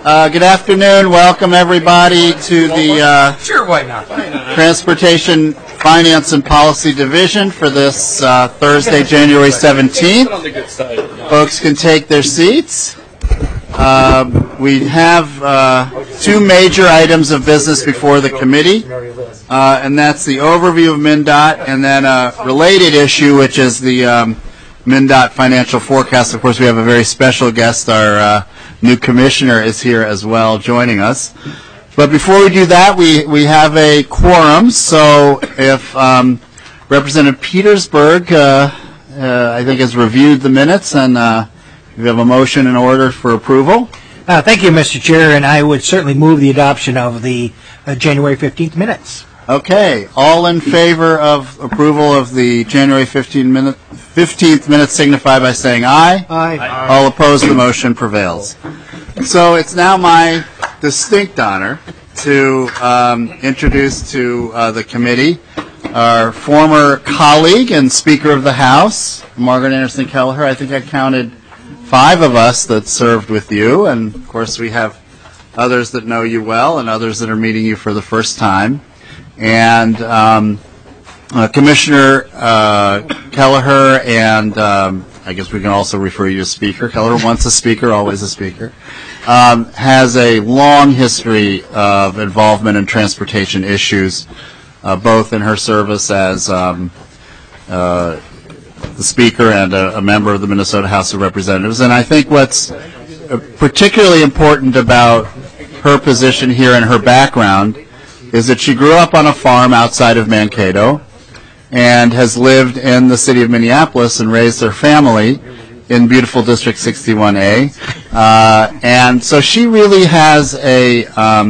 Good afternoon. Welcome, everybody, to the Sure, why not? Transportation Finance and Policy Division for this Thursday, January 17th. Folks can take their seats. We have two major items of business before the committee, and that's the overview of MnDOT and then a related issue, which is the MnDOT financial forecast. Of course, we have a very special guest. Our new commissioner is here as well, joining us. But before we do that, we have a quorum. So if Representative Petersburg, I think, has reviewed the minutes, and we have a motion in order for approval. Thank you, Mr. Chair, and I would certainly move the adoption of the January 15th minutes. Okay. All in favor of approval of the January 15th minutes signify by saying aye. Aye. All opposed, the motion prevails. So it's now my distinct honor to introduce to the committee our former colleague and Speaker of the House, Margaret Anderson Kelleher. I think I counted 5 of us that served with you, and of course we have others that know you well and others that are meeting you for the first time. And Commissioner Kelleher, and I guess we can also refer you to Speaker. Kelleher, once a Speaker, always a Speaker, has a long history of involvement in transportation issues, both in her service as the Speaker and a member of the Minnesota House of Representatives. And I think what's particularly important about her position here and her background is that she grew up on a farm outside of Mankato and has lived in the city of Minneapolis and raised her family in beautiful District 61A. And so she really has a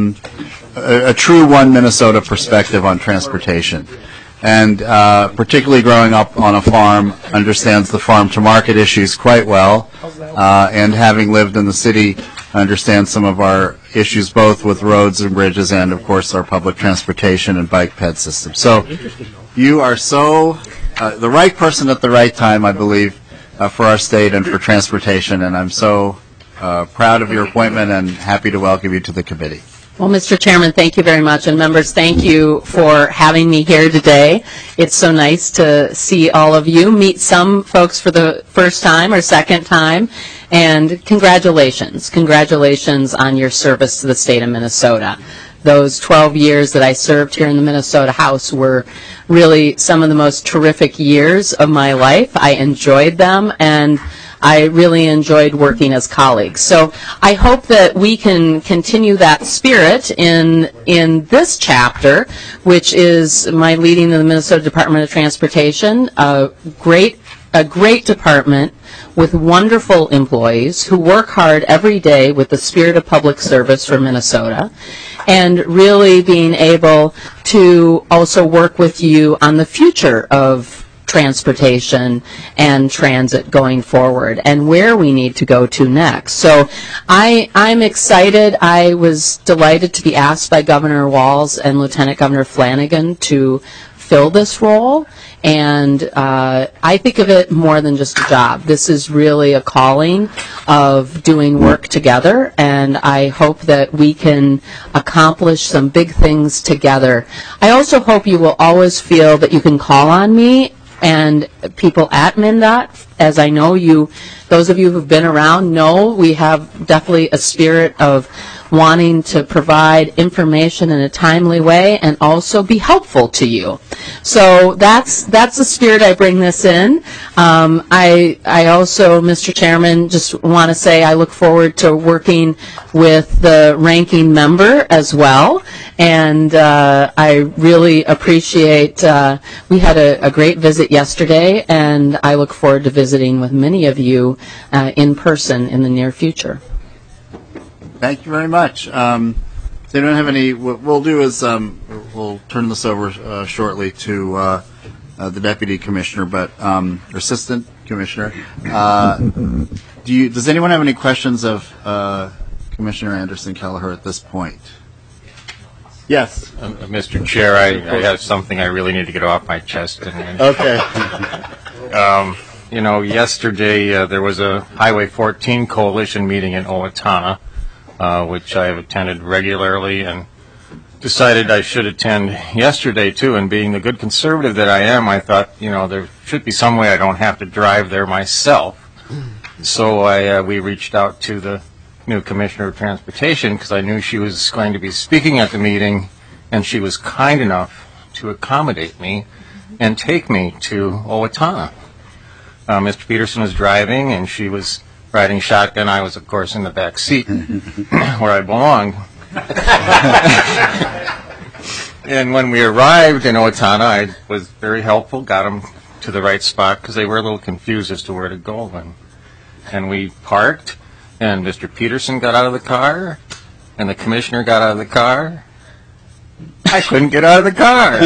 true one Minnesota perspective on transportation. And particularly growing up on a farm, understands the farm-to-market issues quite well, and having lived in the city, understands some of our issues both with roads and bridges and, of course, our public transportation and bike ped system. So you are the right person at the right time, I believe, for our state and for transportation, and I'm so proud of your appointment and happy to welcome you to the committee. Well, Mr. Chairman, thank you very much. And members, thank you for having me here today. It's so nice to see all of you, meet some folks for the first time or second time, and congratulations. Congratulations on your service to the state of Minnesota. Those 12 years that I served here in the Minnesota House were really some of the most terrific years of my life. I enjoyed them, and I really enjoyed working as colleagues. So I hope that we can continue that spirit in this chapter, which is my leading the Minnesota Department of Transportation, a great department with wonderful employees who work hard every day with the spirit of public service for Minnesota, and really being able to also work with you on the future of transportation and transit going forward and where we need to go to next. So I'm excited. I was delighted to be asked by Governor Walz and Lieutenant Governor Flanagan to fill this role, and I think of it more than just a job. This is really a calling of doing work together, and I hope that we can accomplish some big things together. I also hope you will always feel that you can call on me and people at MnDOT. As I know you, those of you who've been around know we have definitely a spirit of wanting to provide information in a timely way and also be helpful to you. So that's the spirit I bring this in. I also, Mr. Chairman, just want to say I look forward to working with the ranking member as well. And I really appreciate, we had a great visit yesterday, and I look forward to visiting with many of you in person in the near future. Thank you very much. Does anyone have any? What we'll do is we'll turn this over shortly to the Deputy Commissioner, but or Assistant Commissioner. Does anyone have any questions of Commissioner Anderson Kelleher at this point? Yes. Mr. Chair, I have something I really need to get off my chest. Okay. Yesterday there was a Highway 14 coalition meeting in Owatonna which I have attended regularly and decided I should attend yesterday too. And being the good conservative that I am, I thought, there should be some way I don't have to drive there myself. So we reached out to the new Commissioner of Transportation because I knew she was going to be speaking at the meeting, and she was kind enough to accommodate me and take me to Owatonna. Mr. Peterson was driving, and she was riding shotgun. I was, of course, in the back seat where I belonged. And when we arrived in Owatonna, I was very helpful, got them to the right spot because they were a little confused as to where to go. And we parked, and Mr. Peterson got out of the car, and the commissioner got out of the car. I couldn't get out of the car.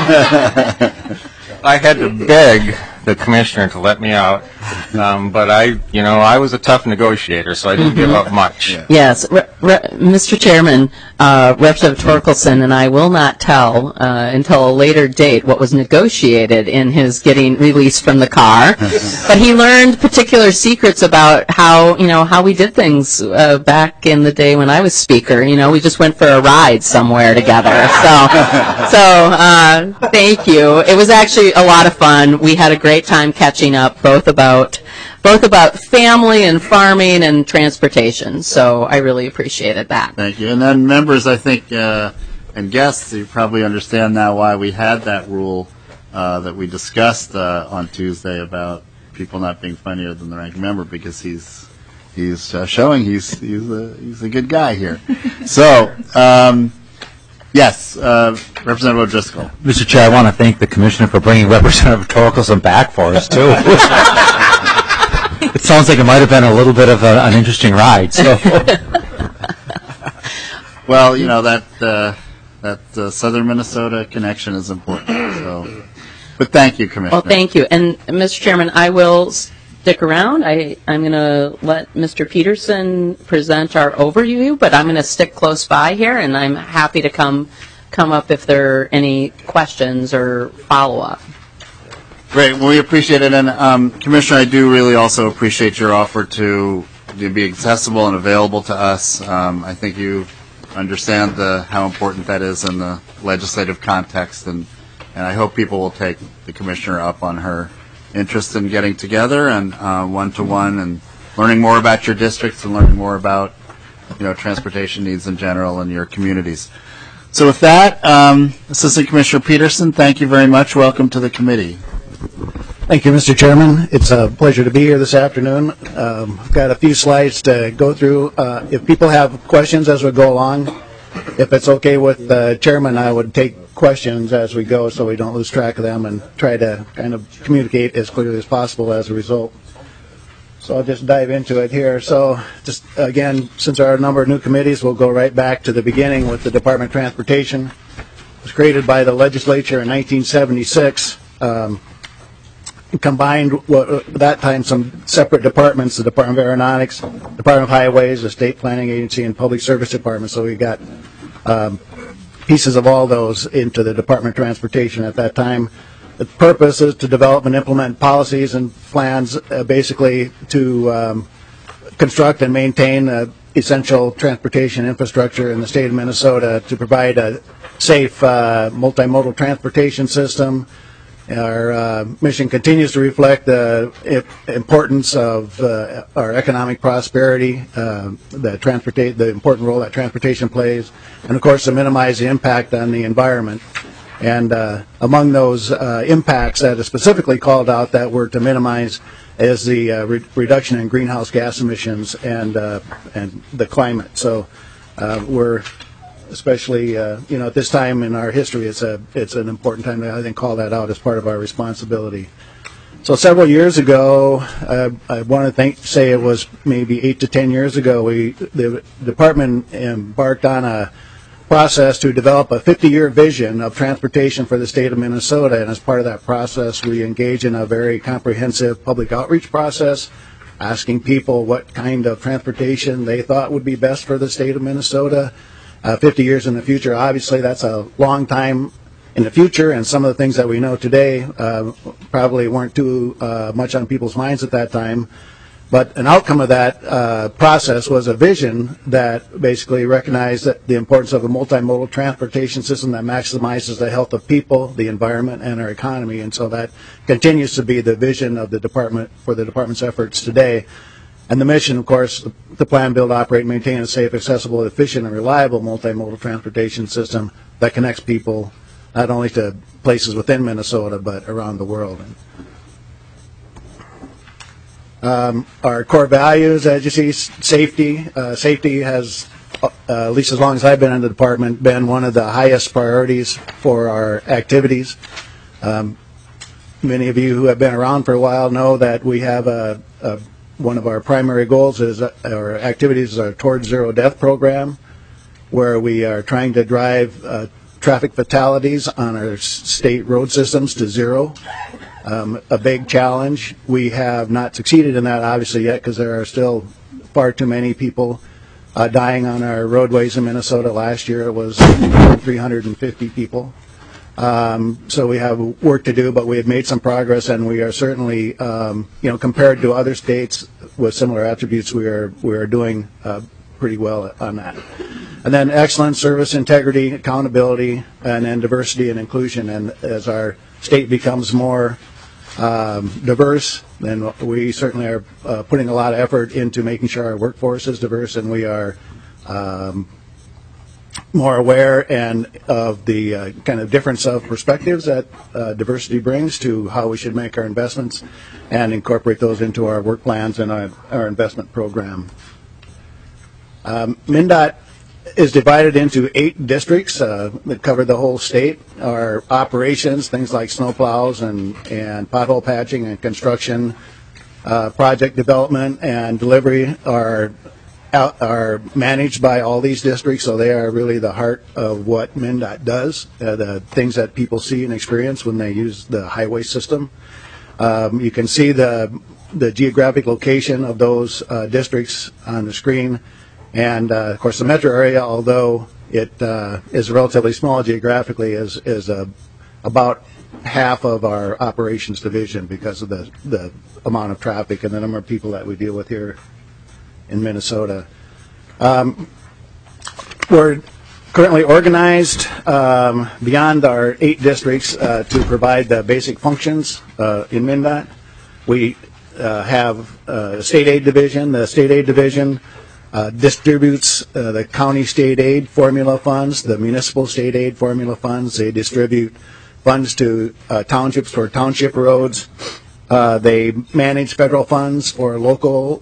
I had to beg the commissioner to let me out, but I was a tough negotiator, so I didn't give up much. Yeah. Yes, Mr. Chairman, Representative Torkelson and I will not tell until a later date what was negotiated in his getting released from the car, but he learned particular secrets about how we did things back in the day when I was speaker. We just went for a ride somewhere together. So thank you. It was actually a lot of fun. We had a great time catching up, both about family and farming and transportation. So I really appreciated that. Thank you. And then members, I think, and guests, you probably understand now why we had that rule that we discussed on Tuesday about people not being funnier than the ranking member, because he's showing he's a good guy here. So. Yes, Representative O'Driscoll. Mr. Chair, I want to thank the Commissioner for bringing Representative Torkelson back for us, too. It sounds like it might have been a little bit of an interesting ride. So. Well, that Southern Minnesota connection is important. So, but thank you, Commissioner. Well, thank you. And, Mr. Chairman, I will stick around. I'm going to let Mr. Peterson present our overview, but I'm going to stick close by here, and I'm happy to come up if there are any questions or follow-up. Great. Well, we appreciate it. And, Commissioner, I do really also appreciate your offer to be accessible and available to us. I think you understand how important that is in the legislative context, and I hope people will take the Commissioner up on her interest in getting together and one-to-one and learning more about your districts and learning more about transportation needs in general in your communities. So with that, Assistant Commissioner Peterson, thank you very much. Welcome to the committee. Thank you, Mr. Chairman. It's a pleasure to be here this afternoon. I've got a few slides to go through. If people have questions as we go along, if it's okay with the Chairman, I would take questions as we go so we don't lose track of them and try to kind of communicate as clearly as possible as a result. So I'll just dive into it here. So just again, since there are a number of new committees, we'll go right back to the beginning with the Department of Transportation. It was created by the legislature in 1976. Combined at that time some separate departments, the Department of Aeronautics, Department of Highways, the State Planning Agency, and Public Service Department. So we got pieces of all those into the Department of Transportation at that time. The purpose is to develop and implement policies and plans basically to construct and maintain essential transportation infrastructure in the state of Minnesota to provide a safe multimodal transportation system. Our mission continues to reflect the importance of our economic prosperity, the important role that transportation plays, and of course to minimize the impact on the environment. And among those impacts that are specifically called out that were to minimize is the reduction in greenhouse gas emissions and the climate. So we're especially at this time in our history, it's an important time to, I think, call that out as part of our responsibility. So several years ago, I want to say it was maybe 8 to 10 years ago, the department embarked on a process to develop a 50-year vision of transportation for the state of Minnesota, and as part of that process, we engaged in a very comprehensive public outreach process, asking people what kind of transportation they thought would be best for the state of Minnesota. 50 years in the future, obviously that's a long time in the future, and some of the things that we know today probably weren't too much on people's minds at that time. But an outcome of that process was a vision that basically recognized that the importance of a multimodal transportation system that maximizes the health of people, the environment, and our economy. And so that continues to be the vision of the department for the department's efforts today. And the mission, of course, to plan, build, operate, and maintain a safe, accessible, efficient, and reliable multimodal transportation system that connects people not only to places within Minnesota, but around the world. Our core values, as you see, safety. Safety has, at least as long as I've been in the department, been one of the highest priorities for our activities. Many of you who have been around for a while know that we have one of our primary goals is our activities is our Towards Zero Death program, where we are trying to drive traffic fatalities on our state road systems to zero. A big challenge. We have not succeeded in that, obviously, yet, because there are still far too many people dying on our roadways in Minnesota. Last year it was 350 people. So we have work to do, but we have made some progress, and we are certainly, compared to other states with similar attributes, we are doing pretty well on that. And then excellence, service, integrity, accountability, and then diversity and inclusion. And as our state becomes more diverse, then we certainly are putting a lot of effort into making sure our workforce is diverse, and we are more aware and of the kind of difference of perspectives that diversity brings to how we should make our investments and incorporate those into our work plans and our investment program. MnDOT is divided into 8 districts that cover the whole state. Our operations, things like snowplows and pothole patching and construction, project development and delivery are managed by all these districts, so they are really the heart of what MnDOT does, the things that people see and experience when they use the highway system. You can see the geographic location of those districts on the screen. And, of course, the metro area, although it is relatively small geographically, is about half of our operations division because of the amount of traffic and the number of people that we deal with here in Minnesota. We're currently organized beyond our 8 districts to provide the basic functions in MnDOT. We have a state aid division. The state aid division distributes the county state aid formula funds, the municipal state aid formula funds. They distribute funds to townships for township roads. They manage federal funds for local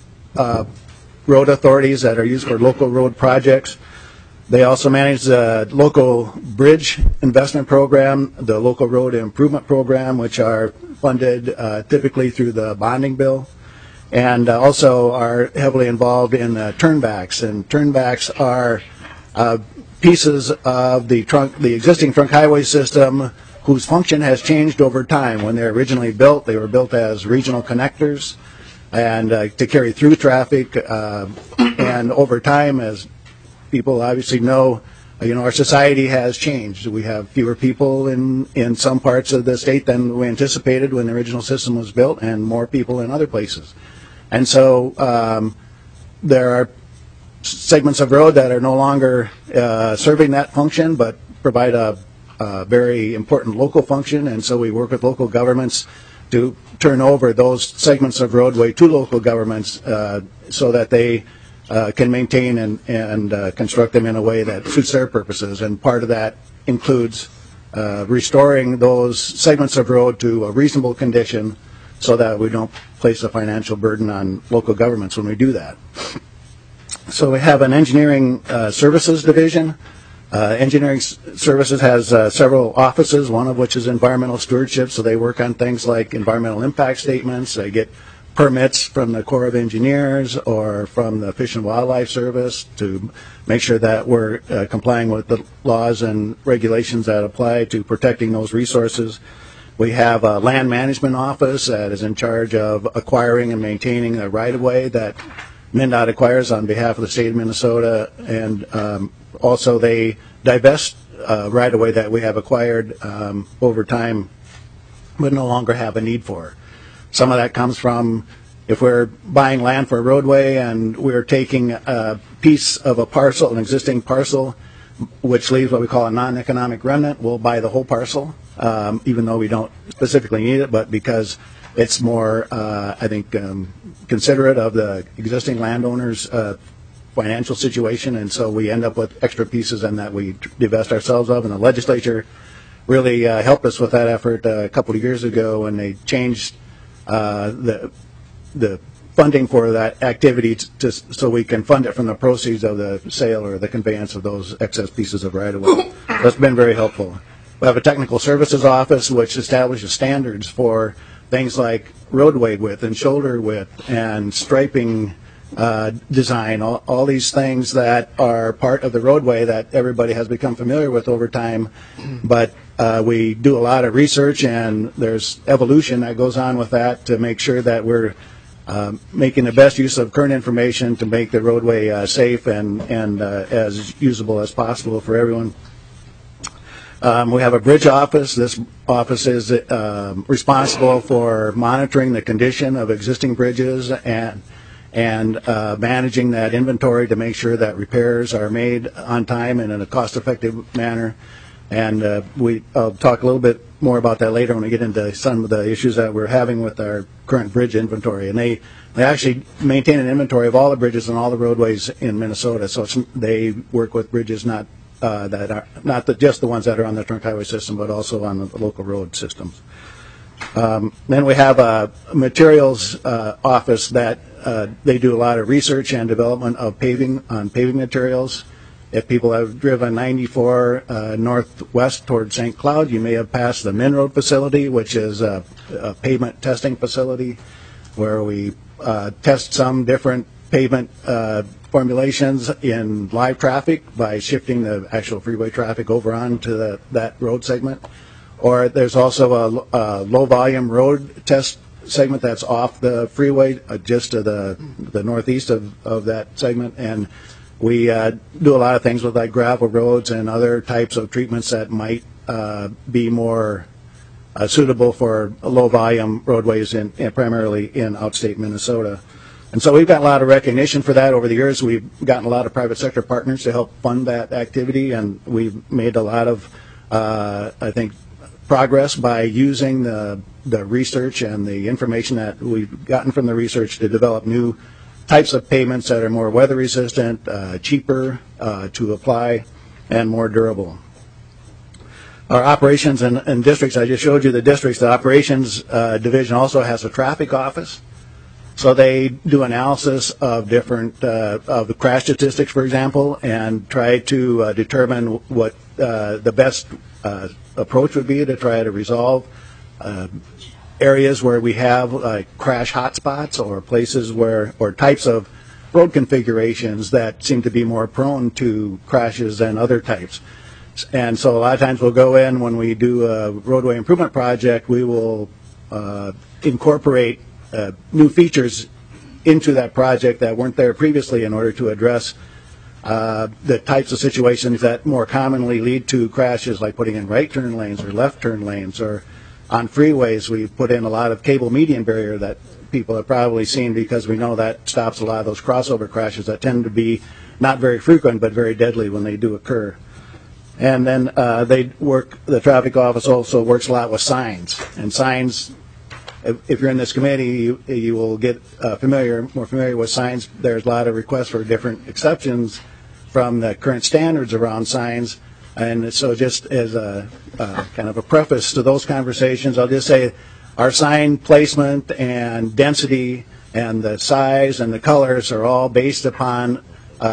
road authorities that are used for local road projects. They also manage the local bridge investment program, the local road improvement program, which are funded typically through the bonding bill, and also are heavily involved in turnbacks. And turnbacks are pieces of the existing trunk highway system whose function has changed over time. When they were originally built, they were built as regional connectors and to carry through traffic. And over time, as people obviously know, our society has changed. We have fewer people in some parts of the state than we anticipated when the original system was built, and more people in other places. And so there are segments of road that are no longer serving that function, but provide a very important local function. And so we work with local governments to turn over those segments of roadway to local governments so that they can maintain and construct them in a way that suits their purposes. And part of that includes restoring those segments of road to a reasonable condition so that we don't place a financial burden on local governments when we do that. So we have an engineering services division. Engineering services has several offices, one of which is environmental stewardship, so they work on things like environmental impact statements. They get permits from the Corps of Engineers or from the Fish and Wildlife Service to make sure that we're complying with the laws and regulations that apply to protecting those resources. We have a land management office that is in charge of acquiring and maintaining the right-of-way that MnDOT acquires on behalf of the state of Minnesota, and also they divest right-of-way that we have acquired over time but no longer have a need for. Some of that comes from if we're buying land for a roadway and we're taking a piece of a parcel, an existing parcel, which leaves what we call a non-economic remnant, we'll buy the whole parcel, even though we don't specifically need it, but because it's more, I think, considerate of the existing landowner's financial situation, and so we end up with extra pieces and that we divest ourselves of. And the legislature really helped us with that effort a couple of years ago when they changed the funding for that activity so we can fund it from the proceeds of the sale or the conveyance of those excess pieces of right-of-way. That's been very helpful. We have a technical services office which establishes standards for things like roadway width and shoulder width and striping design, all these things that are part of the roadway that everybody has become familiar with over time. But we do a lot of research, and there's evolution that goes on with that to make sure that we're making the best use of current information to make the roadway safe and as usable as possible for everyone. We have a bridge office. This office is responsible for monitoring the condition of existing bridges and managing that inventory to make sure that repairs are made on time and in a cost-effective manner. And I'll talk a little bit more about that later when we get into some of the issues that we're having with our current bridge inventory. And they actually maintain an inventory of all the bridges and all the roadways in Minnesota. So they work with bridges not just the ones that are on the trunk highway system, but also on the local road systems. Then we have a materials office that they do a lot of research and development of paving materials. If people have driven 94 northwest toward St. Cloud, you may have passed the Minroad facility, which is a pavement testing facility where we test some different pavement formulations in live traffic by shifting the actual freeway traffic over onto that road segment. Or there's also a low-volume road test segment that's off the freeway, just to the northeast of that segment. And we do a lot of things with like gravel roads and other types of treatments that might be more suitable for low-volume roadways, primarily in outstate Minnesota. And so we've got a lot of recognition for that over the years. We've gotten a lot of private sector partners to help fund that activity, and we've made a lot of, I think, progress by using the research and the information that we've gotten from the research to develop new types of pavements that are more weather resistant, cheaper to apply, and more durable. Our operations and districts, I just showed you the districts. The operations division also has a traffic office. So they do analysis of different of the crash statistics, for example, and try to determine what the best approach would be to try to resolve areas where we have crash hotspots or places or types of road configurations that seem to be more prone to crashes than other types. And so a lot of times we'll go in when we do a roadway improvement project, we will incorporate new features into that project that weren't there previously in order to address the types of situations that more commonly lead to crashes, like putting in right turn lanes or left turn lanes, or on freeways we put in a lot of cable median barrier that people have probably seen, because we know that stops a lot of those crossover crashes that tend to be not very frequent but very deadly when they do occur. And then the traffic office also works a lot with signs. And signs, if you're in this committee, you will get more familiar with signs. There's a lot of requests for different exceptions from the current standards around signs. And so just as a kind of a preface to those conversations, I'll just say our sign placement and density and the size and the colors are all based upon,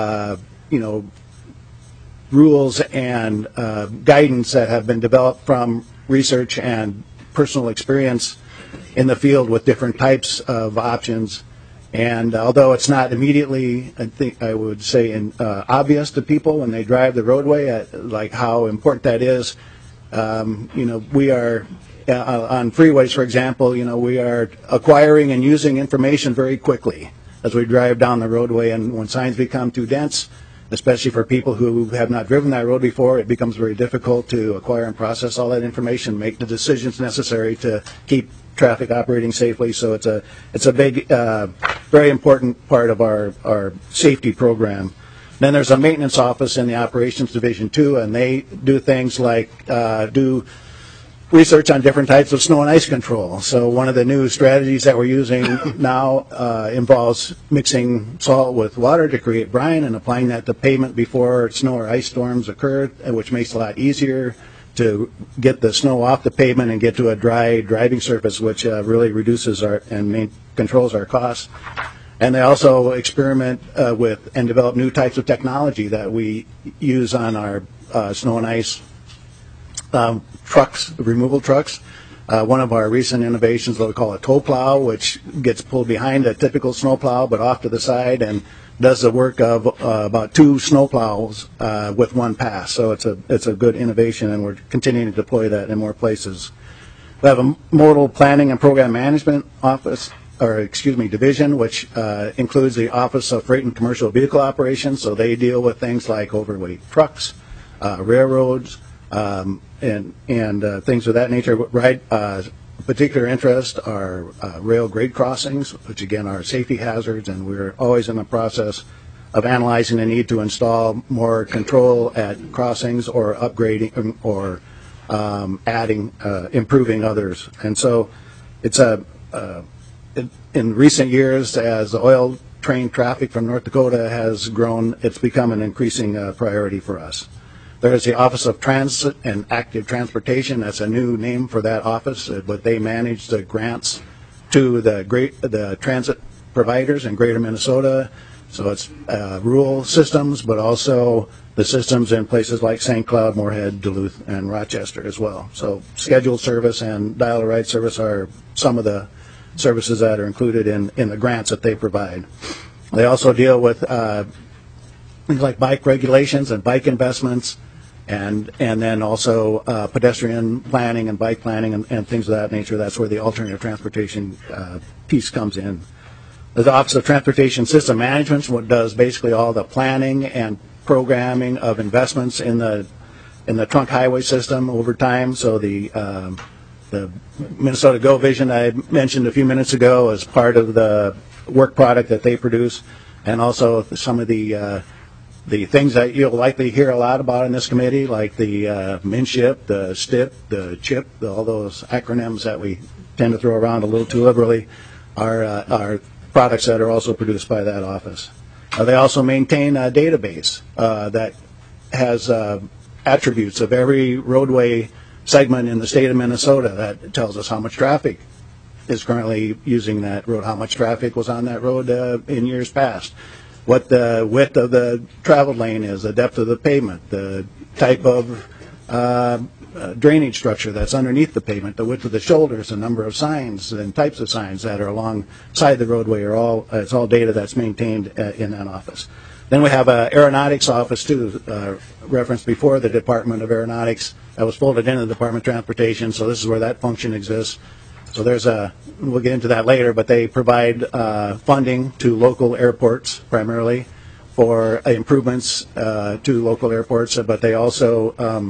rules and guidance that have been developed from research and personal experience in the field with different types of options. And although it's not immediately, I would say, obvious to people when they drive the roadway, like how important that is, we are on freeways, for example, we are acquiring and using information very quickly as we drive down the roadway. And when signs become too dense, especially for people who have not driven that road before, it becomes very difficult to acquire and process all that information, make the decisions necessary to keep traffic operating safely. So it's a big, very important part of our safety program. Then there's a maintenance office in the operations division too, and they do things like do research on different types of snow and ice control. So one of the new strategies that we're using now involves mixing salt with water to create brine and applying that to pavement before snow or ice storms occur, which makes it a lot easier to get the snow off the pavement and get to a dry driving surface, which really reduces controls our costs. And they also experiment with and develop new types of technology that we use on our snow and ice trucks, removal trucks. One of our recent innovations, what we call a tow plow, which gets pulled behind a typical snow plow but off to the side and does the work of about 2 snow plows with one pass. So it's a good innovation, and we're continuing to deploy that in more places. We have a modal planning and program management office, division, which includes the Office of Freight and Commercial Vehicle Operations. So they deal with things like overweight trucks, railroads, and things of that nature. Particular interest are rail grade crossings, which again are safety hazards, and we're always in the process of analyzing the need to install more control at crossings or upgrading or adding, improving others. And so it's in recent years, as the oil train traffic from North Dakota has grown, it's become an increasing priority for us. There's the Office of Transit and Active Transportation. That's a new name for that office, but they manage the grants to the transit providers in Greater Minnesota. So it's rural systems, but also the systems in places like St. Cloud, Moorhead, Duluth, and Rochester as well. So scheduled service and dial-a-ride service are some of the services that are included in the grants that they provide. They also deal with things like bike regulations and bike investments, and then also pedestrian planning and bike planning and things of that nature. That's where the alternative transportation piece comes in. The Office of Transportation System Management, what does basically all the planning and programming of investments in the trunk highway system over time. So the Minnesota Go Vision I mentioned a few minutes ago is part of the work product that they produce, and also some of the things that you'll likely hear a lot about in this committee, like the MNSHIP, the STIP, the CHIP, all those acronyms that we tend to throw around a little too liberally, are products that are also produced by that office. They also maintain a database that has attributes of every roadway segment in the state of Minnesota that tells us how much traffic is currently using that road, how much traffic was on that road in years past, what the width of the traveled lane is, the depth of the pavement, the type of drainage structure that's underneath the pavement, the width of the shoulders, the number of signs and types of signs that are alongside the roadway it's all data that's maintained in that office. Then we have an aeronautics office too, referenced before, the Department of Aeronautics, that was folded into the Department of Transportation, so this is where that function exists. So we'll get into that later, but they provide funding to local airports primarily for improvements to local airports, but they also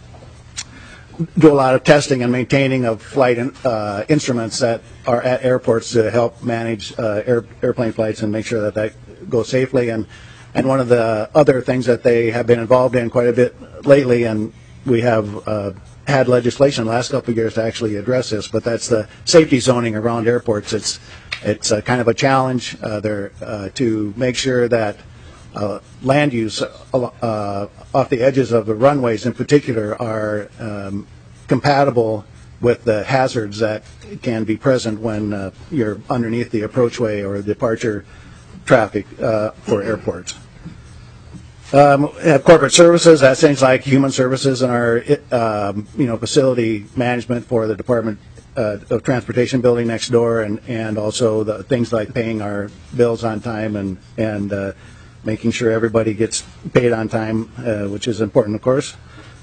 do a lot of testing and maintaining of flight instruments that are at airports to help manage airplane flights and make sure that goes safely. And one of the other things that they have been involved in quite a bit lately, and we have had legislation the last couple of years to actually address this, but that's the safety zoning around airports. It's kind of a challenge there to make sure that land use off the edges of the runways in particular are compatible with the hazards that can be present when you're underneath the approachway or departure traffic for airports. We have corporate services. That's things like human services and our facility management for the Department of Transportation building next door, and also the things like paying our bills on time and making sure everybody gets paid on time, which is important, of course.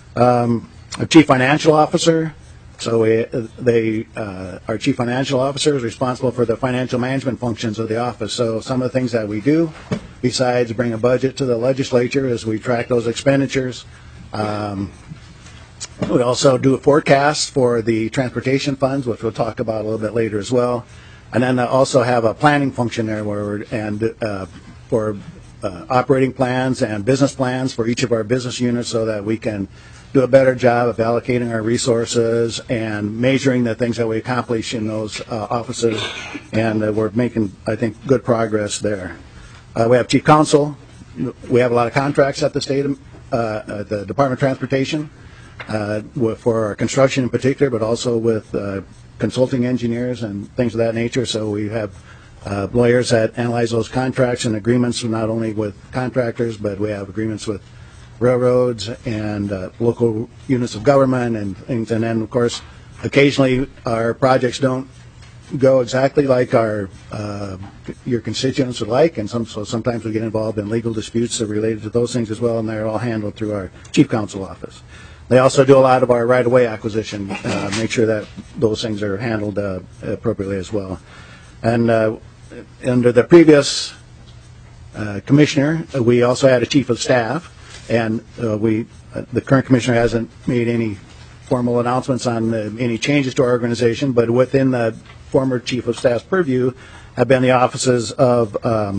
A chief financial officer. So our chief financial officer is responsible for the financial management functions of the office. So some of the things that we do, besides bring a budget to the legislature, is we track those expenditures. We also do a forecast for the transportation funds, which we'll talk about a little bit later as well. And then also have a planning function there for operating plans and business plans for each of our business units so that we can do a better job of allocating our resources and measuring the things that we accomplish in those offices. And we're making, I think, good progress there. We have chief counsel. We have a lot of contracts at the state, the Department of Transportation, for our construction in particular, but also with consulting engineers and things of that nature. So we have lawyers that analyze those contracts and agreements not only with contractors, but we have agreements with railroads and local units of government and things. And then, of course, occasionally our projects don't go exactly like your constituents would like, and so sometimes we get involved in legal disputes that are related to those things as well, and they're all handled through our chief counsel office. They also do a lot of our right-of-way acquisition, make sure that those things are handled appropriately as well. And under the previous commissioner, we also had a chief of staff, and the current commissioner hasn't made any formal announcements on any changes to our organization, but within the former chief of staff's purview have been the offices of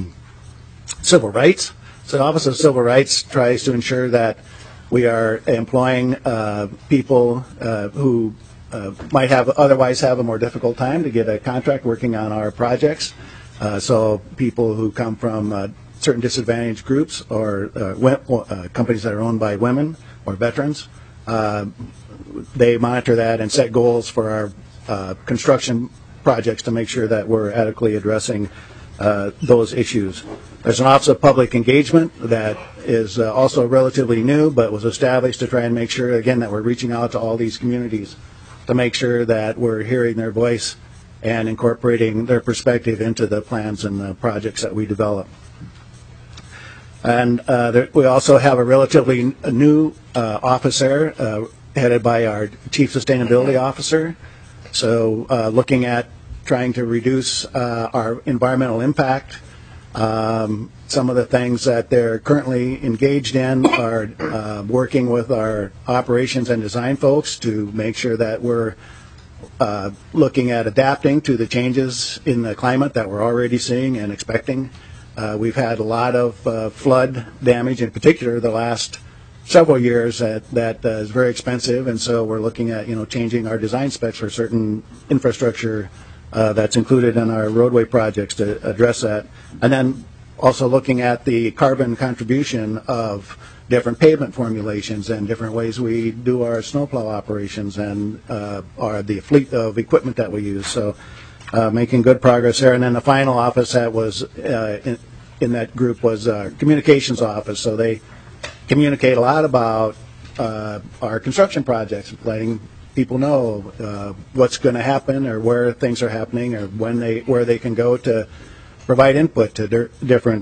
civil rights. So the Office of Civil Rights tries to ensure that we are employing people who might otherwise have a more difficult time to get a contract working on our projects. So people who come from certain disadvantaged groups or companies that are owned by women or veterans, they monitor that and set goals for our construction projects to make sure that we're adequately addressing those issues. There's an Office of Public Engagement that is also relatively new, but was established to try and make sure, again, that we're reaching out to all these communities to make sure that we're hearing their voice and incorporating their perspective into the plans and the projects that we develop. And we also have a relatively new office there, headed by our Chief Sustainability Officer. So looking at trying to reduce our environmental impact. Some of the things that they're currently engaged in are working with our operations and design folks to make sure that we're looking at adapting to the changes in the climate that we're already seeing and expecting. We've had a lot of flood damage, in particular the last several years that is very expensive, and so we're looking at changing our design specs for certain infrastructure that's included in our roadway projects to address that. And then also looking at the carbon contribution of different pavement formulations and different ways we do our snowplow operations and the fleet of equipment that we use. So making good progress there. And then the final office that was in that group was our communications office. So they communicate a lot about our construction projects, letting people know what's going to happen or where things are happening or where they can go to provide input to different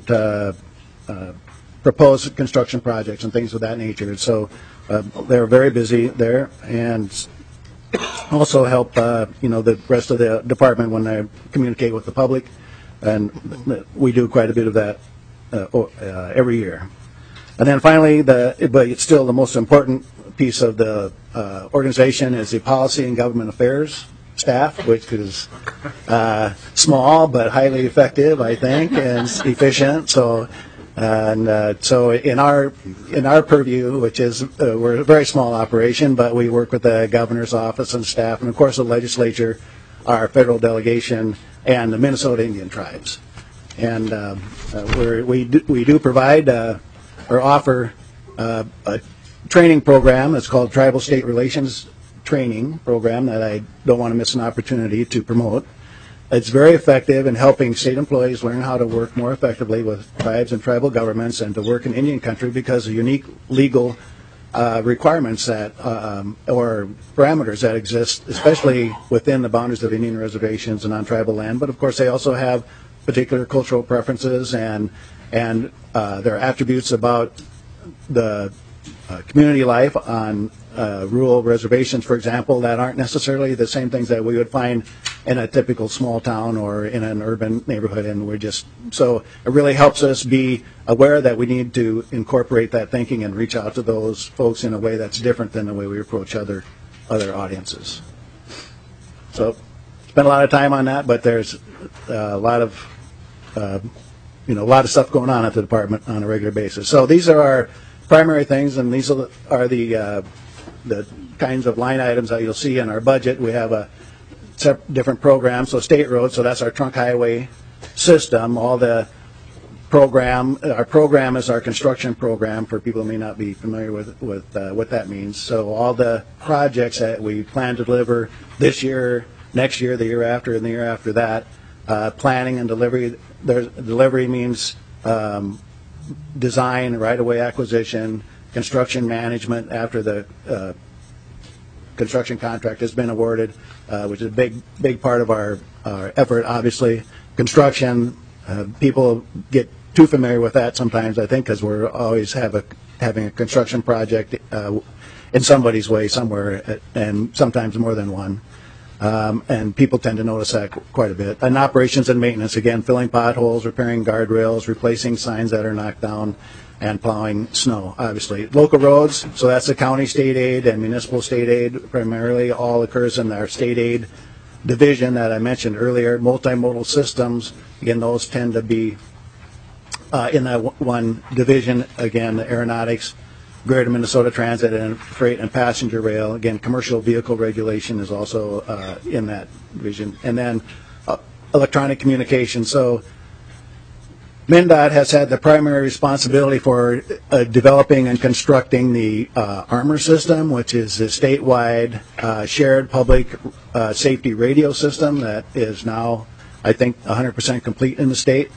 proposed construction projects and things of that nature. So they're very busy there, and also help the rest of the department when they communicate with the public, and we do quite a bit of that every year. And then finally, but it's still the most important piece of the organization is the policy and government affairs staff, which is small but highly effective, I think, and efficient. So in our purview, which is we're a very small operation, but we work with the governor's office and staff, and of course the legislature, our federal delegation, and the Minnesota Indian tribes. And we do provide or offer a training program that's called Tribal State Relations Training Program that I don't want to miss an opportunity to promote. It's very effective in helping state employees learn how to work more effectively with tribes and tribal governments and to work in Indian country because of unique legal requirements that or parameters that exist, especially within the boundaries of Indian reservations and on tribal land. But of course, they also have particular cultural preferences and their attributes about the community life on rural reservations, for example, that aren't necessarily the same things that we would find in a typical small town or in an urban neighborhood. And so it really helps us be aware that we need to incorporate that thinking and reach out to those folks in a way that's different than the way we approach other audiences. So spent a lot of time on that, but there's a lot of stuff going on at the department on a regular basis. So these are our primary things, and these are the kinds of line items that you'll see in our budget. We have a different programs. So state roads, so that's our trunk highway system. Our program is our construction program for people who may not be familiar with what that means. So all the projects that we plan to deliver this year, next year, the year after, and the year after that, planning and delivery. Delivery means design, right-of-way acquisition, construction management after the construction contract has been awarded, which is a big part of our effort, obviously. Construction, people get too familiar with that sometimes, I think, because we're always having a construction project in somebody's way somewhere, and sometimes more than one. And people tend to notice that quite a bit. And operations and maintenance, again, filling potholes, repairing guardrails, replacing signs that are knocked down, and plowing snow, obviously. Local roads, so that's the county state aid and municipal state aid primarily, all occurs in our state aid division that I mentioned earlier. Multimodal systems, again, those tend to be in that one division. Again, the aeronautics, Greater Minnesota Transit, and freight and passenger rail. Again, commercial vehicle regulation is also in that division. And then electronic communication. So MnDOT has had the primary responsibility for developing and constructing the ARMOR system, which is a statewide shared public safety radio system that is now, I think, 100% complete in the state.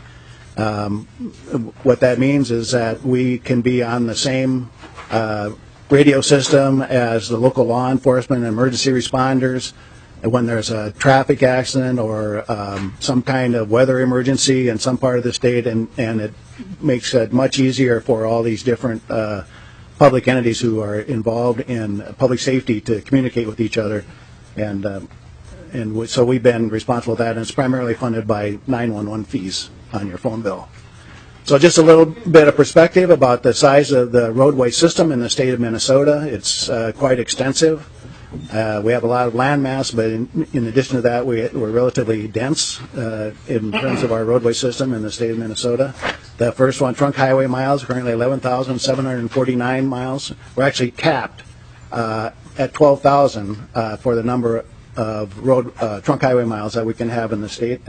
What that means is that we can be on the same radio system as the local law enforcement and emergency responders. And when there's a traffic accident or some kind of weather emergency in some part of the state, and it makes it much easier for all these different public entities who are involved in public safety to communicate with each other. And so we've been responsible for that, and it's primarily funded by 911 fees on your phone bill. So just a little bit of perspective about the size of the roadway system in the state of Minnesota. It's quite extensive. We have a lot of land mass, but in addition to that, we're relatively dense in terms of our roadway system in the state of Minnesota. The first one, trunk highway miles, currently 11,749 miles. We're actually capped at 12,000 for the number of trunk highway miles that we can have in the state.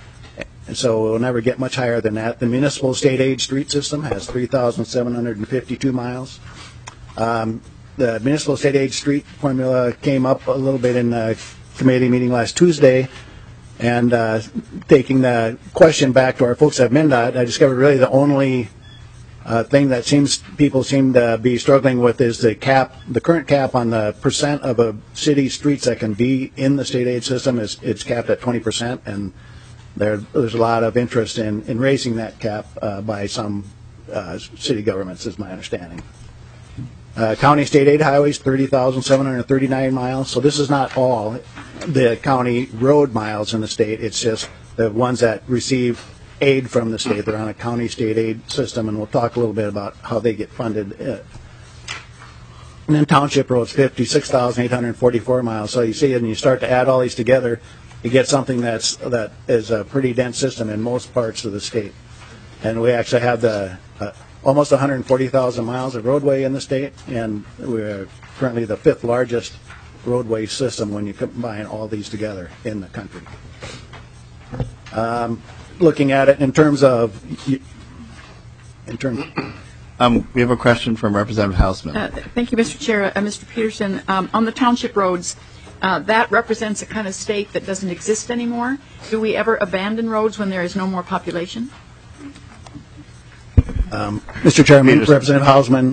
So we'll never get much higher than that. The municipal state aid street system has 3,752 miles. The municipal state aid street formula came up a little bit in the committee meeting last Tuesday, and taking the question back to our folks at MnDOT, I discovered really the only thing that people seem to be struggling with is the current cap on the percent of a city streets that can be in the state aid system. It's capped at 20%, and there's a lot of interest in raising that cap by some city governments, is my understanding. County state aid highways, 30,739 miles. So this is not all the county road miles in the state. It's just the ones that receive aid from the state. They're on a county state aid system, and we'll talk a little bit about how they get funded. And then township roads, 56,844 miles. So you see, and you start to add all these together, you get something that is a pretty dense system in most parts of the state. And we actually have almost 140,000 miles of roadway in the state, and we're currently the 5th largest roadway system when you combine all these together in the country. Looking at it in terms of... we have a question from Representative Hausman. Thank you, Mr. Chair. Mr. Peterson, on the township roads, that represents a kind of state that doesn't exist anymore. Do we ever abandon roads when there is no more population? Mr. Chairman, Representative Hausman,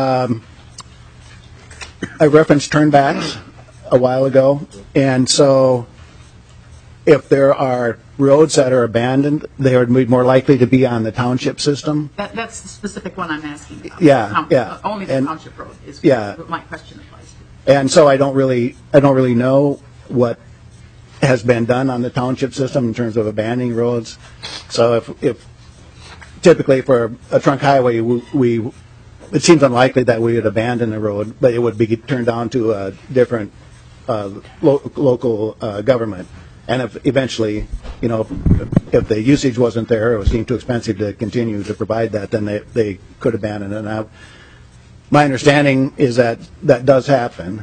I referenced turnbacks a while ago, and so if there are roads that are abandoned, they would be more likely to be on the township system. That's the specific one I'm asking about. Yeah, yeah. Only the township road is what my question applies to. And so I don't really know what has been done on the township system in terms of abandoning roads. So if typically for a trunk highway, it seems unlikely that we would abandon the road, but it would be turned down to a different local government. And if eventually, if the usage wasn't there, or it was deemed too expensive to continue to provide that, then they could abandon it. Now, my understanding is that does happen.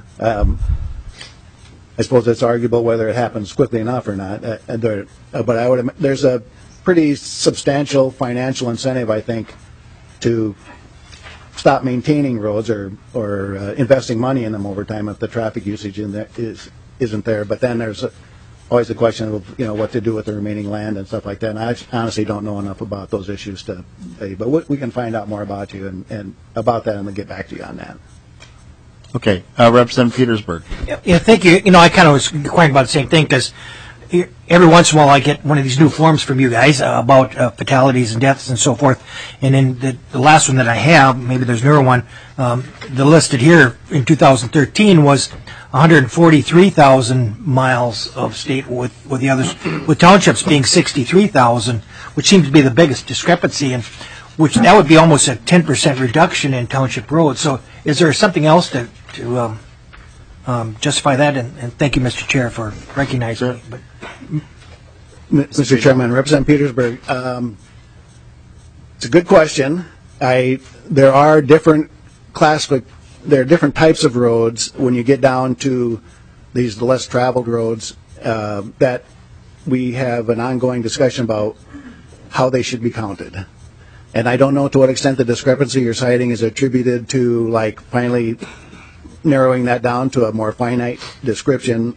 I suppose it's arguable whether it happens quickly enough or not. But there's a pretty substantial financial incentive, I think, to stop maintaining roads or investing money in them over time if the traffic usage isn't there. But then there's always the question of what to do with the remaining land and stuff like that. And I honestly don't know enough about those issues to say, but we can find out more about you and about that, and then get back to you on that. Okay, Representative Petersburg. Yeah, thank you. I kind of was inquiring about the same thing because every once in a while I get one of these new forms from you guys about fatalities and deaths and so forth. And in the last one that I have, maybe there's a newer one, the listed here in 2013 was 143,000 miles of state with the others, with townships being 63,000, which seems to be the biggest discrepancy, and which that would be almost a 10% reduction in township roads. So is there something else to justify that? And thank you, Mr. Chair, for recognizing me. But Mr. Chairman, Representative Petersburg, it's a good question. There are different types of roads when you get down to these less traveled roads that we have an ongoing discussion about how they should be counted. And I don't know to what extent the discrepancy you're citing is attributed to finally narrowing that down to a more finite description.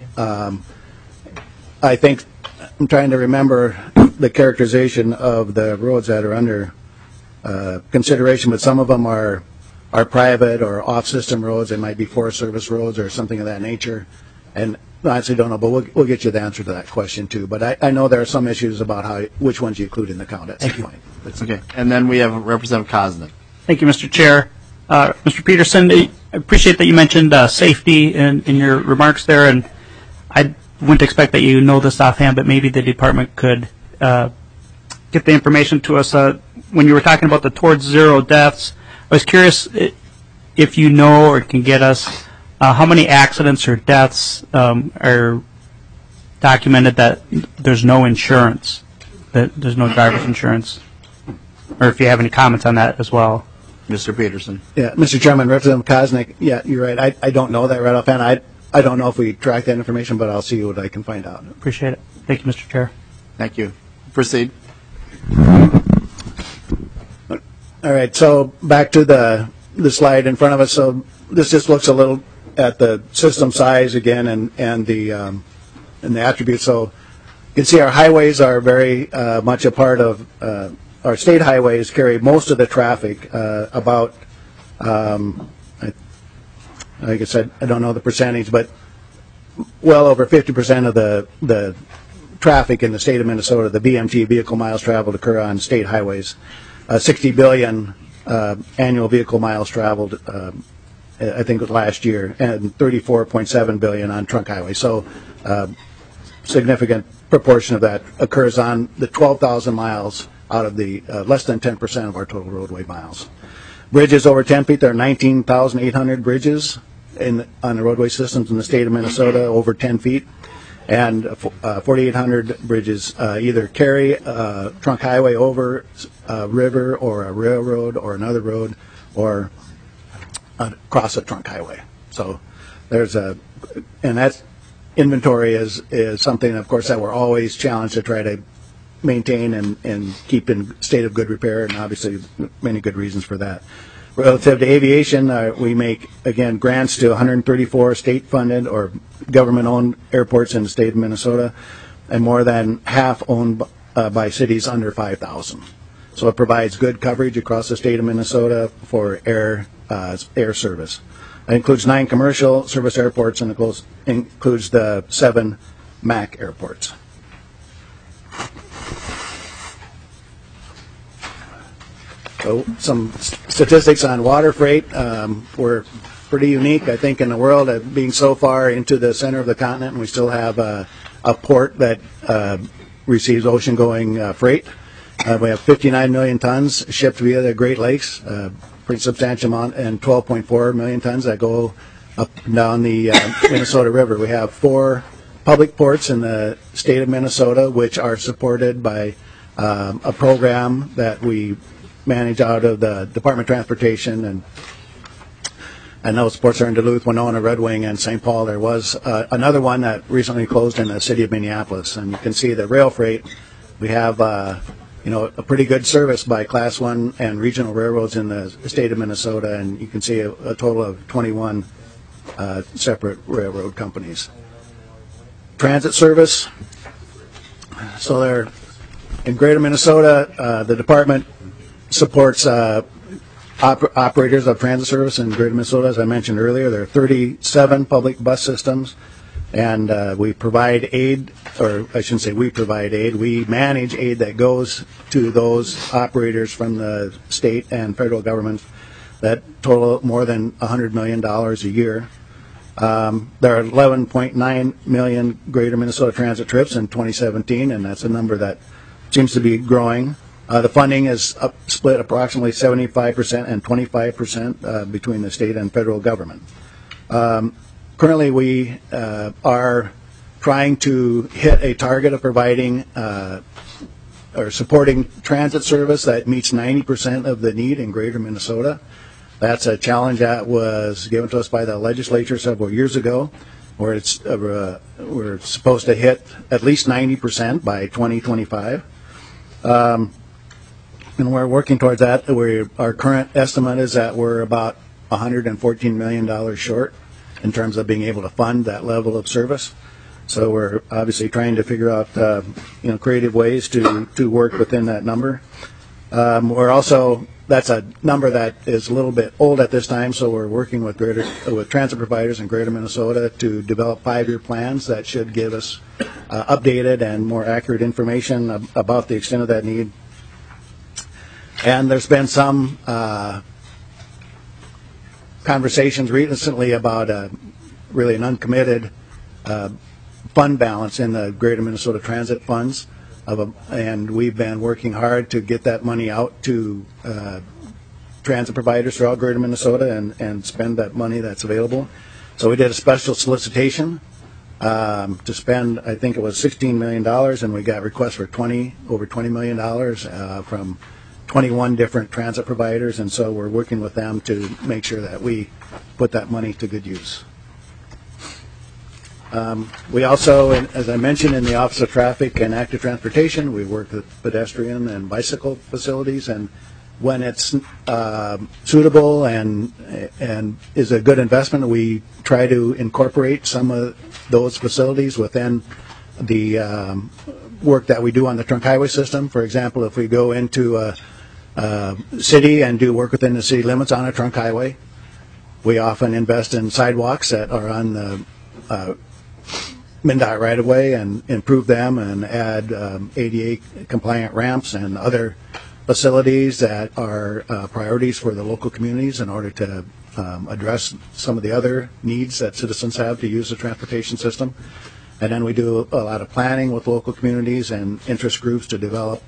I think I'm trying to remember the characterization of the roads that are under consideration, but some of them are private or off-system roads. They might be Forest Service roads or something of that nature. And I honestly don't know, but we'll get you the answer to that question too. But I know there are some issues about which ones you include in the count at some point. That's okay. And then we have Representative Koznick. Thank you, Mr. Chair. Mr. Peterson, I appreciate that you mentioned safety in your remarks there, and I wouldn't expect that you know this offhand, but maybe the department could get the information to us. When you were talking about the Towards Zero deaths, I was curious if you know or can get us how many accidents or deaths are documented that there's no insurance, that there's no driver's insurance, or if you have any comments on that as well. Mr. Peterson. Yeah, Mr. Chairman, Representative Koznick, yeah, you're right. I don't know that right offhand. I don't know if we track that information, but I'll see what I can find out. Appreciate it. Thank you, Mr. Chair. Thank you. Proceed. All right, so back to the slide in front of us. So this just looks a little at the system size again and the attributes. So you can see our highways are very much a part of our state highways carry most of the traffic. About like I said, I don't know the percentage, but well over 50% of the traffic in the state of Minnesota, the VMT, vehicle miles traveled, occur on state highways. 60 billion annual vehicle miles traveled, I think it was last year, and 34.7 billion on trunk highways. So significant proportion of that occurs on the 12,000 miles out of the less than 10% of our total roadway miles. Bridges over 10 feet, there are 19,800 bridges on the roadway systems in the state of Minnesota over 10 feet. And 4,800 bridges either carry a trunk highway over a river or a railroad or another road or across a trunk highway. So and that inventory is something, of course, that we're always challenged to try to maintain and keep in state of good repair, and obviously many good reasons for that. Relative to aviation, we make, again, grants to 134 state-funded or government-owned airports in the state of Minnesota, and more than half owned by cities under 5,000. So it provides good coverage across the state of Minnesota for air service. It includes 9 commercial service airports and includes the 7 MAC airports. So some statistics on water freight. We're pretty unique, I think, in the world, being so far into the center of the continent, and we still have a port that receives ocean-going freight. We have 59 million tons shipped via the Great Lakes, pretty substantial amount, and 12.4 million tons that go up and down the Minnesota River. We have 4 public ports in the state of Minnesota, which are supported by a program that we manage out of the Department of Transportation, and those ports are in Duluth, Winona, Red Wing, and St. Paul. There was another one that recently closed in the city of Minneapolis, and you can see the rail freight. We have a pretty good service by Class 1 and regional railroads in the state of Minnesota, and you can see a total of 21 separate railroad companies. Transit service. So they're in Greater Minnesota. The department supports operators of transit service in Greater Minnesota. As I mentioned earlier, there are 37 public bus systems, and we provide aid, or I shouldn't say we provide aid, we manage aid that goes to those operators from the state and federal government that total more than $100 million a year. There are 11.9 million Greater Minnesota transit trips in 2017, and that's a number that seems to be growing. The funding is split approximately 75% and 25% between the state and federal government. Currently, we are trying to hit a target of providing or supporting transit service that meets 90% of the need in Greater Minnesota. That's a challenge that was given to us by the legislature several years ago, where it's we're supposed to hit at least 90% by 2025. And we're working towards that. Our current estimate is that we're about $114 million short in terms of being able to fund that level of service. So we're obviously trying to figure out creative ways to work within that number. We're also, that's a number that is a little bit old at this time, so we're working with transit providers in Greater Minnesota to develop 5-year plans that should give us updated and more accurate information about the extent of that need. And there's been some conversations recently about really an uncommitted fund balance in the Greater Minnesota Transit Funds, and we've been working hard to get that money out to transit providers throughout Greater Minnesota and spend that money that's available. So we did a special solicitation to spend, I think it was $16 million, and we got requests for over $20 million from 21 different transit providers, and so we're working with them to make sure that we put that money to good use. We also, as I mentioned, in the Office of Traffic and Active Transportation, we work with pedestrian and bicycle facilities, and when it's suitable and is a good investment, we try to incorporate some of those facilities within the work that we do on the trunk highway system. For example, if we go into a city and do work within the city limits on a trunk highway, we often invest in sidewalks that are on the MnDOT right-of-way and improve them and add ADA compliant ramps and other facilities that are priorities for the local communities in order to address some of the other needs that citizens have to use the transportation system. And then we do a lot of planning with local communities and interest groups to develop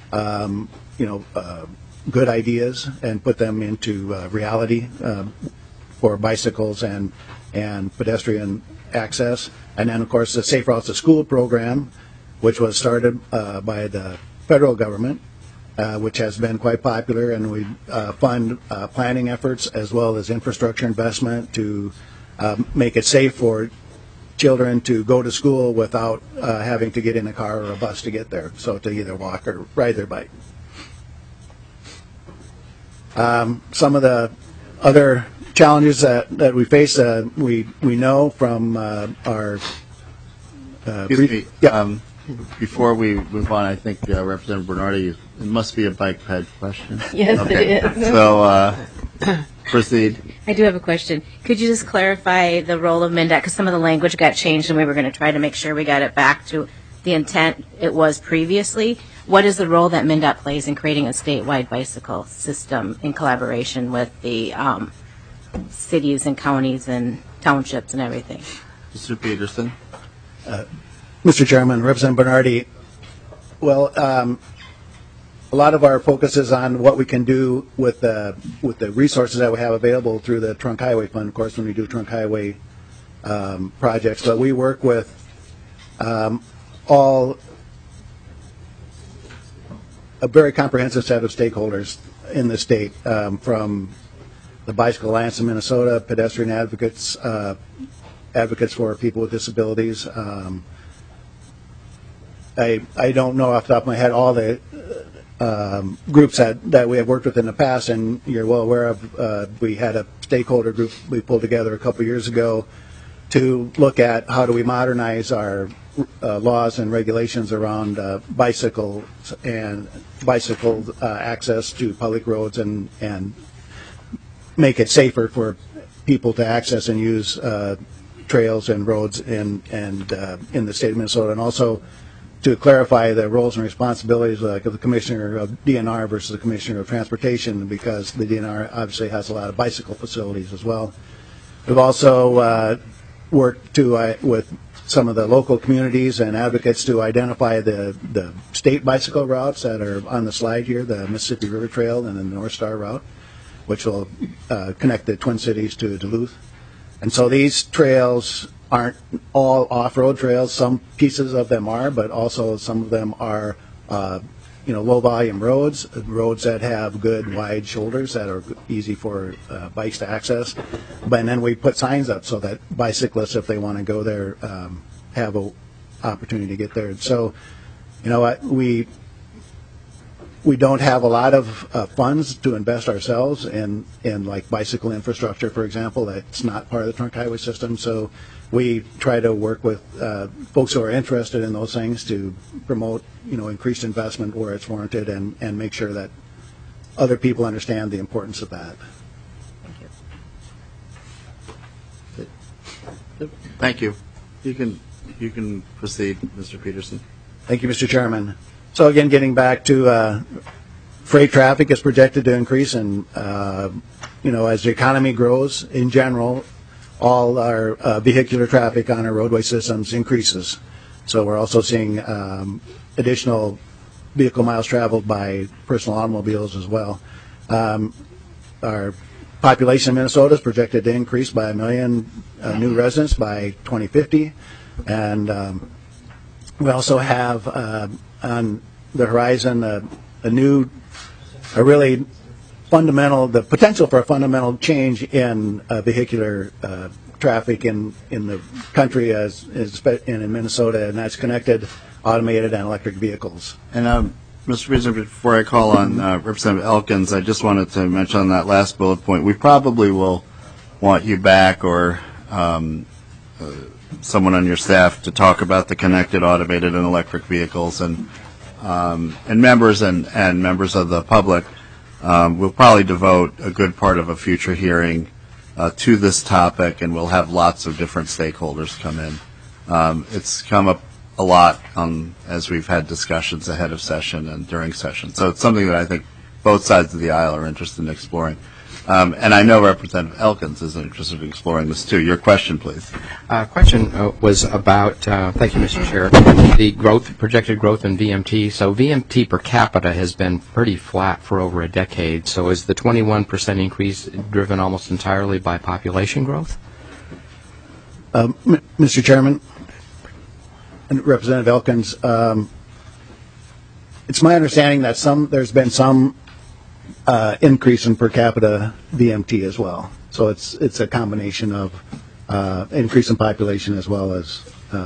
good ideas and put them into reality for bicycles and pedestrian access. And then, of course, the Safe Routes to School program, which was started by the federal government, which has been quite popular, and we fund planning efforts as well as infrastructure investment to make it safe for children to go to school without having to get in a car or a bus to get there, so to either walk or ride their bike. Some of the other challenges that we face, we know from our... Excuse me. Yeah. Before we move on, I think Representative Bernardi, it must be a bike ped question. Yes, okay. It is. So proceed. I do have a question. Could you just clarify the role of MnDOT? Because some of the language got changed, and we were going to try to make sure we got it back to the intent it was previously. What is the role that MnDOT plays in creating a statewide bicycle system in collaboration with the cities and counties and townships and everything. Mr. Peterson? Mr. Chairman, Representative Bernardi, well, a lot of our focus is on what we can do with the resources that we have available through the Trunk Highway Fund, of course, when we do trunk highway projects. But we work with a very comprehensive set of stakeholders in the state, from the Bicycle Alliance of Minnesota, pedestrian advocates, advocates for people with disabilities. I don't know off the top of my head all the groups that we have worked with in the past, and you're well aware of. We had a stakeholder group we pulled together a couple years ago to look at how do we modernize our laws and regulations around bicycles and bicycle access to public roads, and make it safer for people to access and use trails and roads in the state of Minnesota, and also to clarify the roles and responsibilities of the Commissioner of DNR versus the Commissioner of Transportation, because the DNR obviously has a lot of bicycle facilities as well. We've also worked with some of the local communities and advocates to identify the state bicycle routes that are on the slide here, the Mississippi River Trail and the North Star route, which will connect the Twin Cities to Duluth. And so these trails aren't all off-road trails. Some pieces of them are, but also some of them are, low-volume roads that have good wide shoulders that are easy for bikes to access. And then we put signs up so that bicyclists, if they want to go there, have an opportunity to get there. So, we don't have a lot of funds to invest ourselves in like bicycle infrastructure, for example. That's not part of the trunk highway system. So we try to work with folks who are interested in those things to promote, increased investment where it's warranted, and make sure that other people understand the importance of that. Thank you. You can proceed, Mr. Peterson. Thank you, Mr. Chairman. So again, getting back to freight traffic is projected to increase, and as the economy grows in general, all our vehicular traffic on our roadway systems increases. So we're also seeing additional vehicle miles traveled by personal automobiles as well. Our population in Minnesota is projected to increase by 1 million new residents by 2050, and we also have on the horizon the potential for a fundamental change in vehicular traffic in the country and in Minnesota, and that's connected, automated, and electric vehicles. And Mr. President, before I call on Representative Elkins, I just wanted to mention on that last bullet point, we probably will want you back or someone on your staff to talk about the connected, automated, and electric vehicles, and members and members of the public. We'll probably devote a good part of a future hearing to this topic, and we'll have lots of different stakeholders come in. It's come up a lot as we've had discussions ahead of session and during session. So it's something that I think both sides of the aisle are interested in exploring. And I know Representative Elkins is interested in exploring this too. Your question, please. Question was about, thank you, Mr. Chair, the projected growth in VMT. So VMT per capita has been pretty flat for over a decade. So is the 21% increase driven almost entirely by population growth? Mr. Chairman and Representative Elkins, it's my understanding that there's been some increase in per capita VMT as well. So it's a combination of increase in population as well as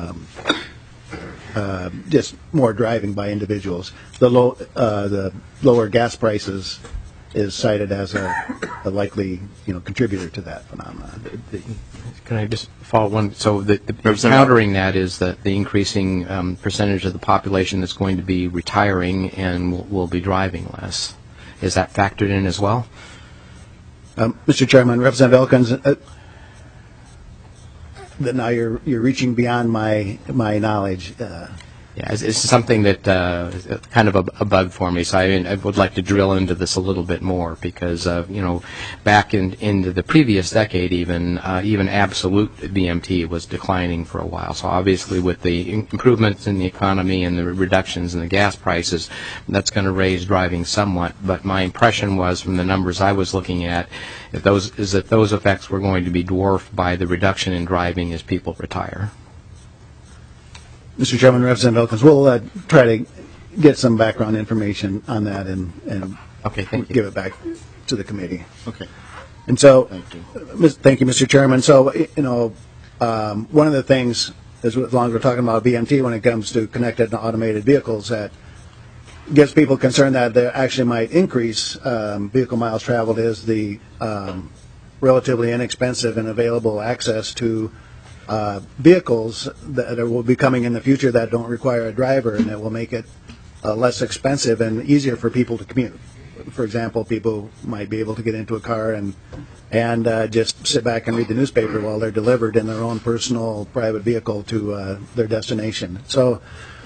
just more driving by individuals. The lower gas prices is cited as a likely contributor to that phenomenon. Can I just follow one? So the countering that is that the increasing percentage of the population that's going to be retiring and will be driving less. Is that factored in as well? Mr. Chairman, Representative Elkins, now you're reaching beyond my knowledge. Yeah, it's something that is kind of a bug for me. So I would like to drill into this a little bit more because back into the previous decade, even absolute VMT was declining for a while. So obviously, with the improvements in the economy and the reductions in the gas prices, that's going to raise driving somewhat. But my impression was, from the numbers I was looking at, that those effects were going to be dwarfed by the reduction in driving as people retire. Mr. Chairman, Representative Elkins, we'll try to get some background information on that and okay, thank you. Give it back to the committee. Okay. And so, Thank you. Thank you, Mr. Chairman. So, one of the things, as long as we're talking about VMT when it comes to connected and automated vehicles, that gives people concern that they actually might increase vehicle miles traveled is the relatively inexpensive and available access to vehicles that will be coming in the future that don't require a driver, and that will make it less expensive and easier for people to commute. For example, people might be able to get into a car and just sit back and read the newspaper while they're delivered in their own personal private vehicle to their destination. So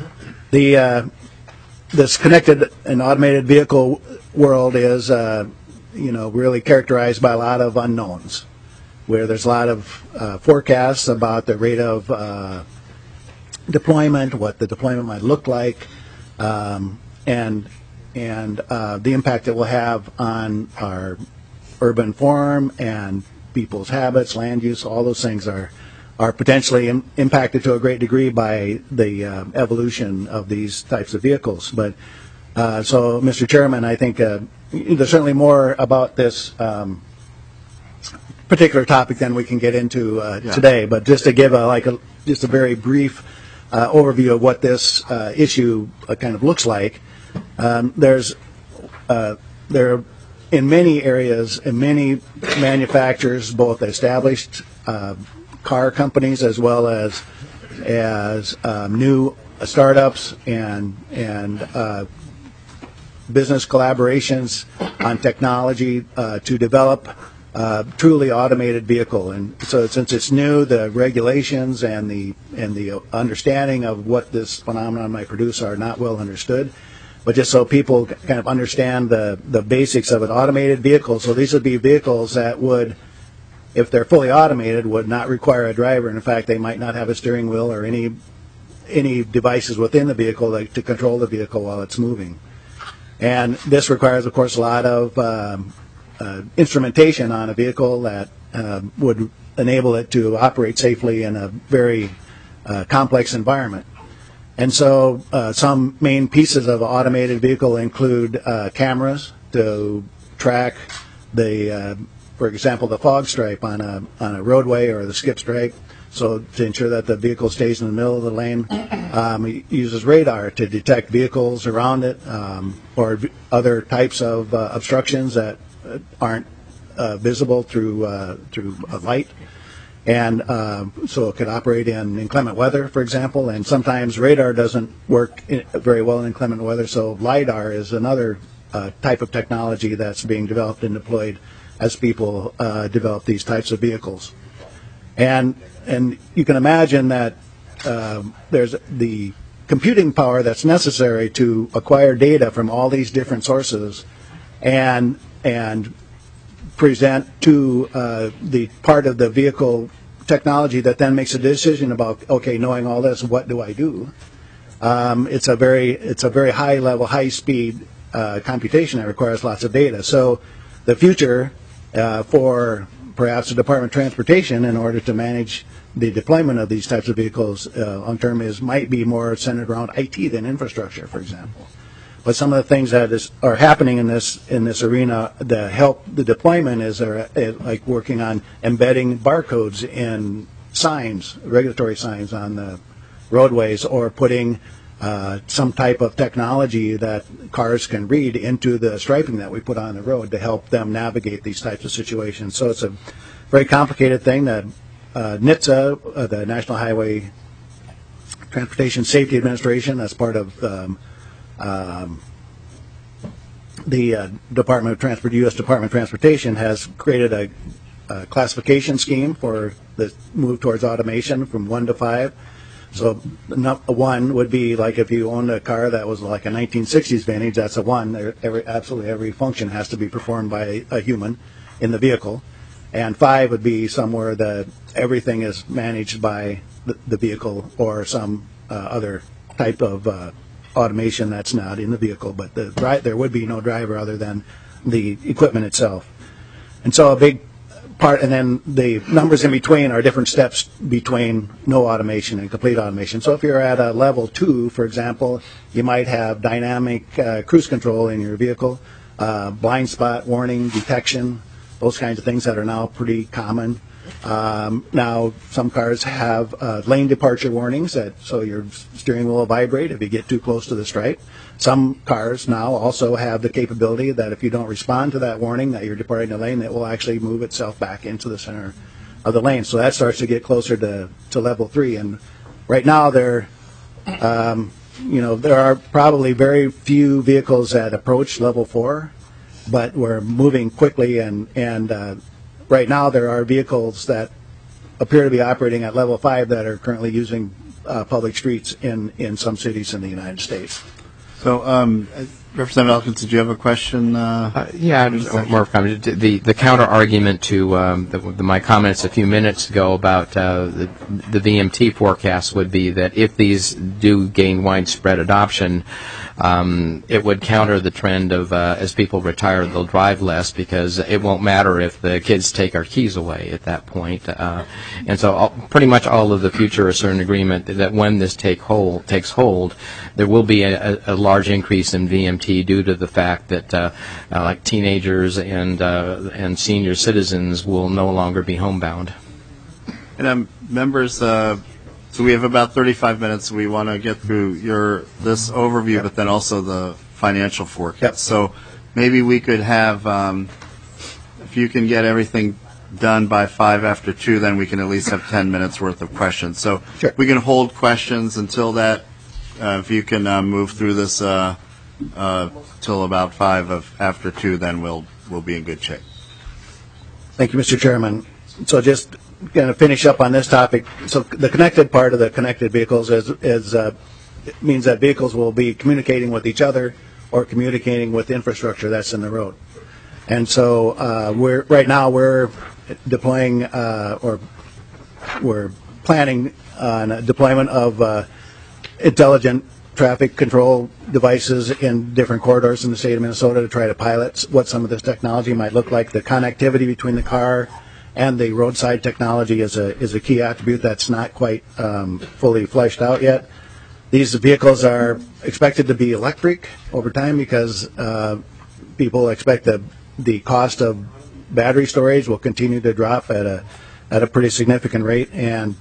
this connected and automated vehicle world is really characterized by a lot of unknowns, where there's a lot of forecasts about the rate of deployment, what the deployment might look like, and the impact it will have on our urban form and people's habits, land use. All those things are potentially impacted to a great degree by the evolution of these types of vehicles. But so, Mr. Chairman, I think there's certainly more about this particular topic than we can get into today. But just to give just a very brief overview of what this issue kind of looks like, there in many areas and many manufacturers, both established car companies as well as new startups and business collaborations on technology to develop truly automated vehicle. And so, since it's new, the regulations and the understanding of what this phenomenon might produce are not well understood. But just so people kind of understand the basics of an automated vehicle, so these would be vehicles that would, if they're fully automated, would not require a driver. In fact, they might not have a steering wheel or any devices within the vehicle to control the vehicle while it's moving. And this requires, of course, a lot of instrumentation on a vehicle that would enable it to operate safely in a very complex environment. And so some main pieces of an automated vehicle include cameras to track for example, the fog stripe on a roadway or the skip stripe, so to ensure that the vehicle stays in the middle of the lane. It uses radar to detect vehicles around it or other types of obstructions that aren't visible through a light. And so it could operate in inclement weather, for example, and sometimes radar doesn't work very well in inclement weather, so LiDAR is another type of technology that's being developed and deployed as people develop these types of vehicles. And you can imagine that there's the computing power that's necessary to acquire data from all these different sources and present to the part of the vehicle technology that then makes a decision about, okay, knowing all this, what do I do? It's a very high level, high speed computation that requires lots of data. So the future for perhaps the Department of Transportation, in order to manage the deployment of these types of vehicles long term, might be more centered around IT than infrastructure, for example. But some of the things that are happening in this arena that help the deployment is like working on embedding barcodes in signs, regulatory signs on the roadways, or putting some type of technology that cars can read into the striping that we put on the road to help them navigate these types of situations. So it's a very complicated thing that NHTSA, the National Highway Transportation Safety Administration, as part of the Department of Transport, U.S. Department of Transportation, has created a classification scheme for the move towards automation from 1 to 5. So one would be like if you owned a car that was like a 1960s vintage, that's a one. Absolutely every function has to be performed by a human in the vehicle. And 5 would be somewhere that everything is managed by the vehicle or some other type of automation that's not in the vehicle, but there would be no driver other than the equipment itself. And so a big part, and then the numbers in between are different steps between no automation and complete automation. So if you're at a level 2, for example, you might have dynamic cruise control in your vehicle, blind spot warning, detection, those kinds of things that are now pretty common. Now, some cars have lane departure warnings, so your steering wheel will vibrate if you get too close to the stripe. Some cars now also have the capability that if you don't respond to that warning that you're departing the lane, it will actually move itself back into the center of the lane. So that starts to get closer to level 3. And right now, there are probably very few vehicles that approach level 4, but we're moving quickly, and right now there are vehicles that appear to be operating at level 5 that are currently using public streets in some cities in the United States. So, Representative Elkins, did you have a question? Yeah, more of a comment. The counter argument to my comments a few minutes ago about the VMT forecast would be that if these do gain widespread adoption, it would counter the trend of as people retire, they'll drive less because it won't matter if the kids take our keys away at that point. And so pretty much all of the futurists are in agreement that when this takes hold, there will be a large increase in VMT due to the fact that like teenagers and senior citizens will no longer be homebound. And members, so we have about 35 minutes. We want to get through this overview, but then also the financial forecast. Yep. So maybe we could have, if you can get everything done by 5 after 2, then we can at least have 10 minutes worth of questions. So sure. We can hold questions until that. If you can move through this till about 5 after 2, then we'll be in good shape. Thank you, Mr. Chairman. So just going to finish up on this topic. So the connected part of the connected vehicles means that vehicles will be communicating with each other or communicating with infrastructure that's in the road. And so right now we're deploying or we're planning on a deployment of intelligent traffic control devices in different corridors in the state of Minnesota to try to pilot what some of this technology might look like. The connectivity between the car and the roadside technology is a key attribute that's not quite fully fleshed out yet. These vehicles are expected to be electric over time because people expect that the cost of battery storage will continue to drop at a pretty significant rate, and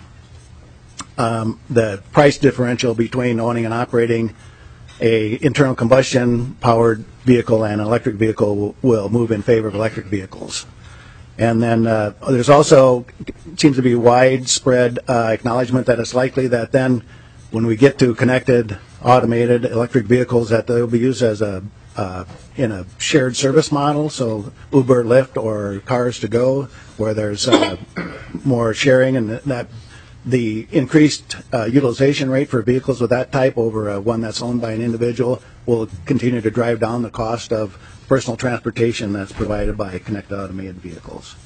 the price differential between owning and operating a internal combustion powered vehicle and an electric vehicle will move in favor of electric vehicles. And then there's also seems to be widespread acknowledgement that it's likely that then when we get to connected automated electric vehicles that they'll be used as in a shared service model, so Uber, Lyft, or Cars to Go, where there's more sharing, and that the increased utilization rate for vehicles of that type over one that's owned by an individual will continue to drive down the cost of personal transportation that's provided by connected automated vehicles.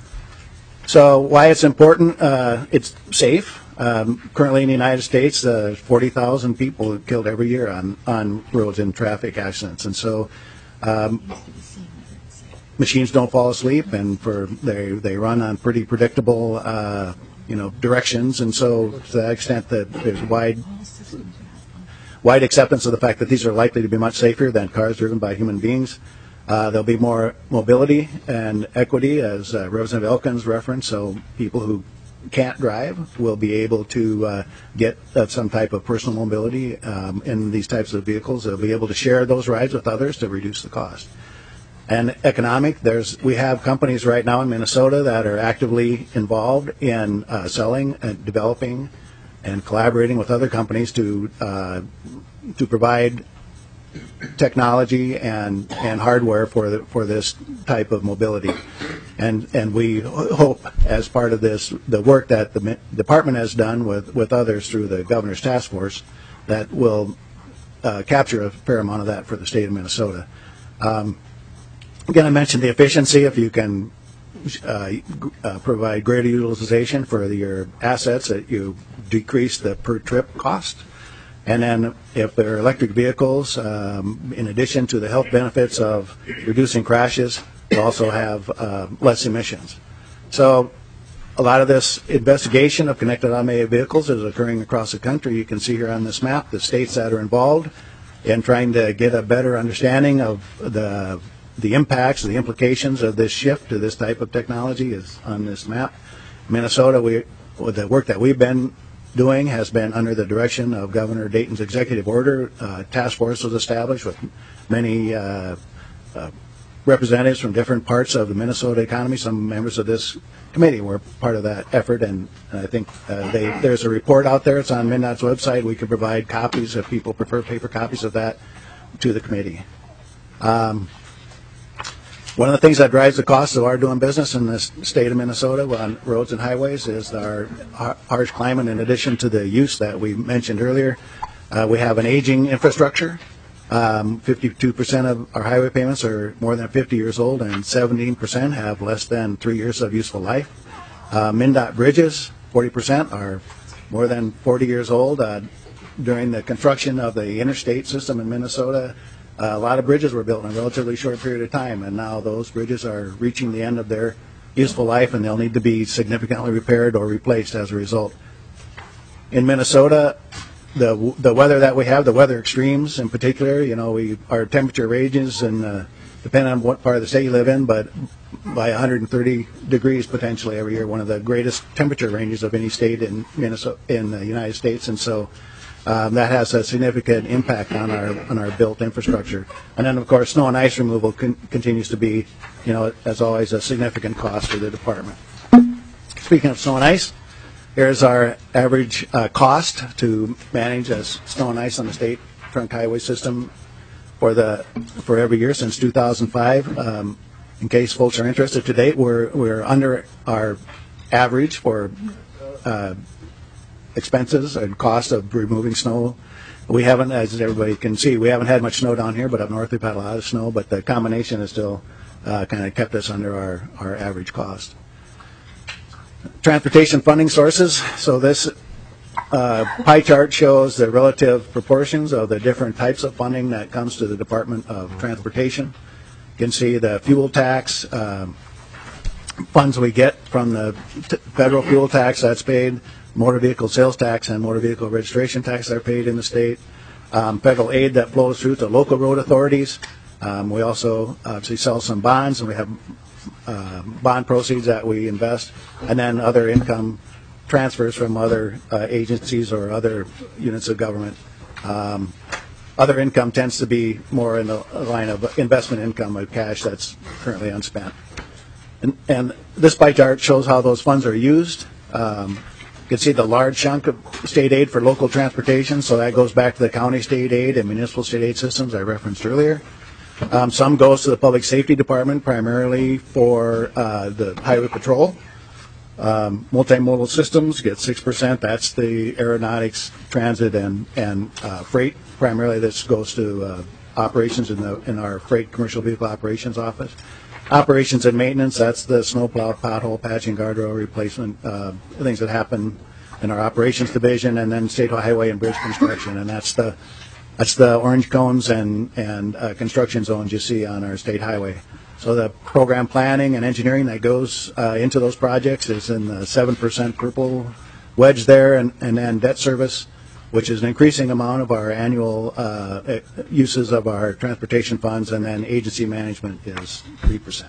So why it's important, it's safe. Currently in the United States, 40,000 people are killed every year on roads in traffic accidents. And so machines don't fall asleep, and they run on pretty predictable directions. And so to that extent that there's wide acceptance of the fact that these are likely to be much safer than cars driven by human beings. There'll be more mobility and equity, as Representative Elkins referenced, so people who can't drive will be able to get some type of personal mobility in these types of vehicles. They'll be able to share those rides with others to reduce the cost. And economic, we have companies right now in Minnesota that are actively involved in selling and developing and collaborating with other companies to provide technology and hardware for this type of mobility. And we hope, as part of this, the work that the department has done with others through the Governor's Task Force, that will capture a fair amount of that for the state of Minnesota. Again, I mentioned the efficiency. If you can provide greater utilization for your assets, that you decrease the per trip cost. And then if they're electric vehicles, in addition to the health benefits of reducing crashes, we also have less emissions. So a lot of this investigation of connected automated vehicles is occurring across the country. You can see here on this map the states that are involved in trying to get a better understanding of the impacts, the implications of this shift to this type of technology is on this map. Minnesota, the work that we've been doing has been under the direction of Governor Dayton's executive order. Task force was established with many representatives from different parts of the Minnesota economy. Some members of this committee were part of that effort, and I think there's a report out there. It's on MnDOT's website. We can provide copies if people prefer paper copies of that to the committee. One of the things that drives the cost of our doing business in the state of Minnesota on roads and highways is our harsh climate. In addition to the use that we mentioned earlier, we have an aging infrastructure. 52% of our highway payments are more than 50 years old, and 17% have less than 3 years of useful life. MnDOT bridges, 40%, are more than 40 years old. During the construction of the interstate system in Minnesota, a lot of bridges were built in a relatively short period of time, and now those bridges are reaching the end of their useful life, and they'll need to be significantly repaired or replaced as a result. In Minnesota, the weather that we have, the weather extremes in particular, our temperature ranges, and depending on what part of the state you live in, but by 130 degrees potentially every year, one of the greatest temperature ranges of any state in Minnesota, in the United States, and so that has a significant impact on our built infrastructure. And then, of course, snow and ice removal continues to be, as always, a significant cost for the department. Speaking of snow and ice, here's our average cost to manage snow and ice on the state trunk highway system for every year since 2005. In case folks are interested, to date we're under our average for expenses and cost of removing snow. We haven't, as everybody can see, we haven't had much snow down here, but up north we've had a lot of snow, but the combination has still kind of kept us under our average cost. Transportation funding sources. So this pie chart shows the relative proportions of the different types of funding that comes to the Department of Transportation. You can see the fuel tax, funds we get from the federal fuel tax that's paid, motor vehicle sales tax and motor vehicle registration tax that are paid in the state, federal aid that flows through to local road authorities. We also obviously sell some bonds, and we have bond proceeds that we invest, and then other income transfers from other agencies or other units of government. Other income tends to be more in the line of investment income of cash that's currently unspent. And this pie chart shows how those funds are used. You can see the large chunk of state aid for local transportation, so that goes back to the county state aid and municipal state aid systems I referenced earlier. Some goes to the Public Safety Department, primarily for the Highway Patrol. Multimodal systems get 6%. That's the aeronautics, transit, and freight. Primarily, this goes to operations in our freight commercial vehicle operations office. Operations and maintenance, that's the snowplow, pothole patching, guardrail replacement, things that happen in our operations division, and then state highway and bridge construction, and that's the orange cones and construction zones you see on our state highway. So the program planning and engineering that goes into those projects is in the 7% purple wedge there, and then debt service, which is an increasing amount of our annual uses of our transportation funds, and then agency management is 3%.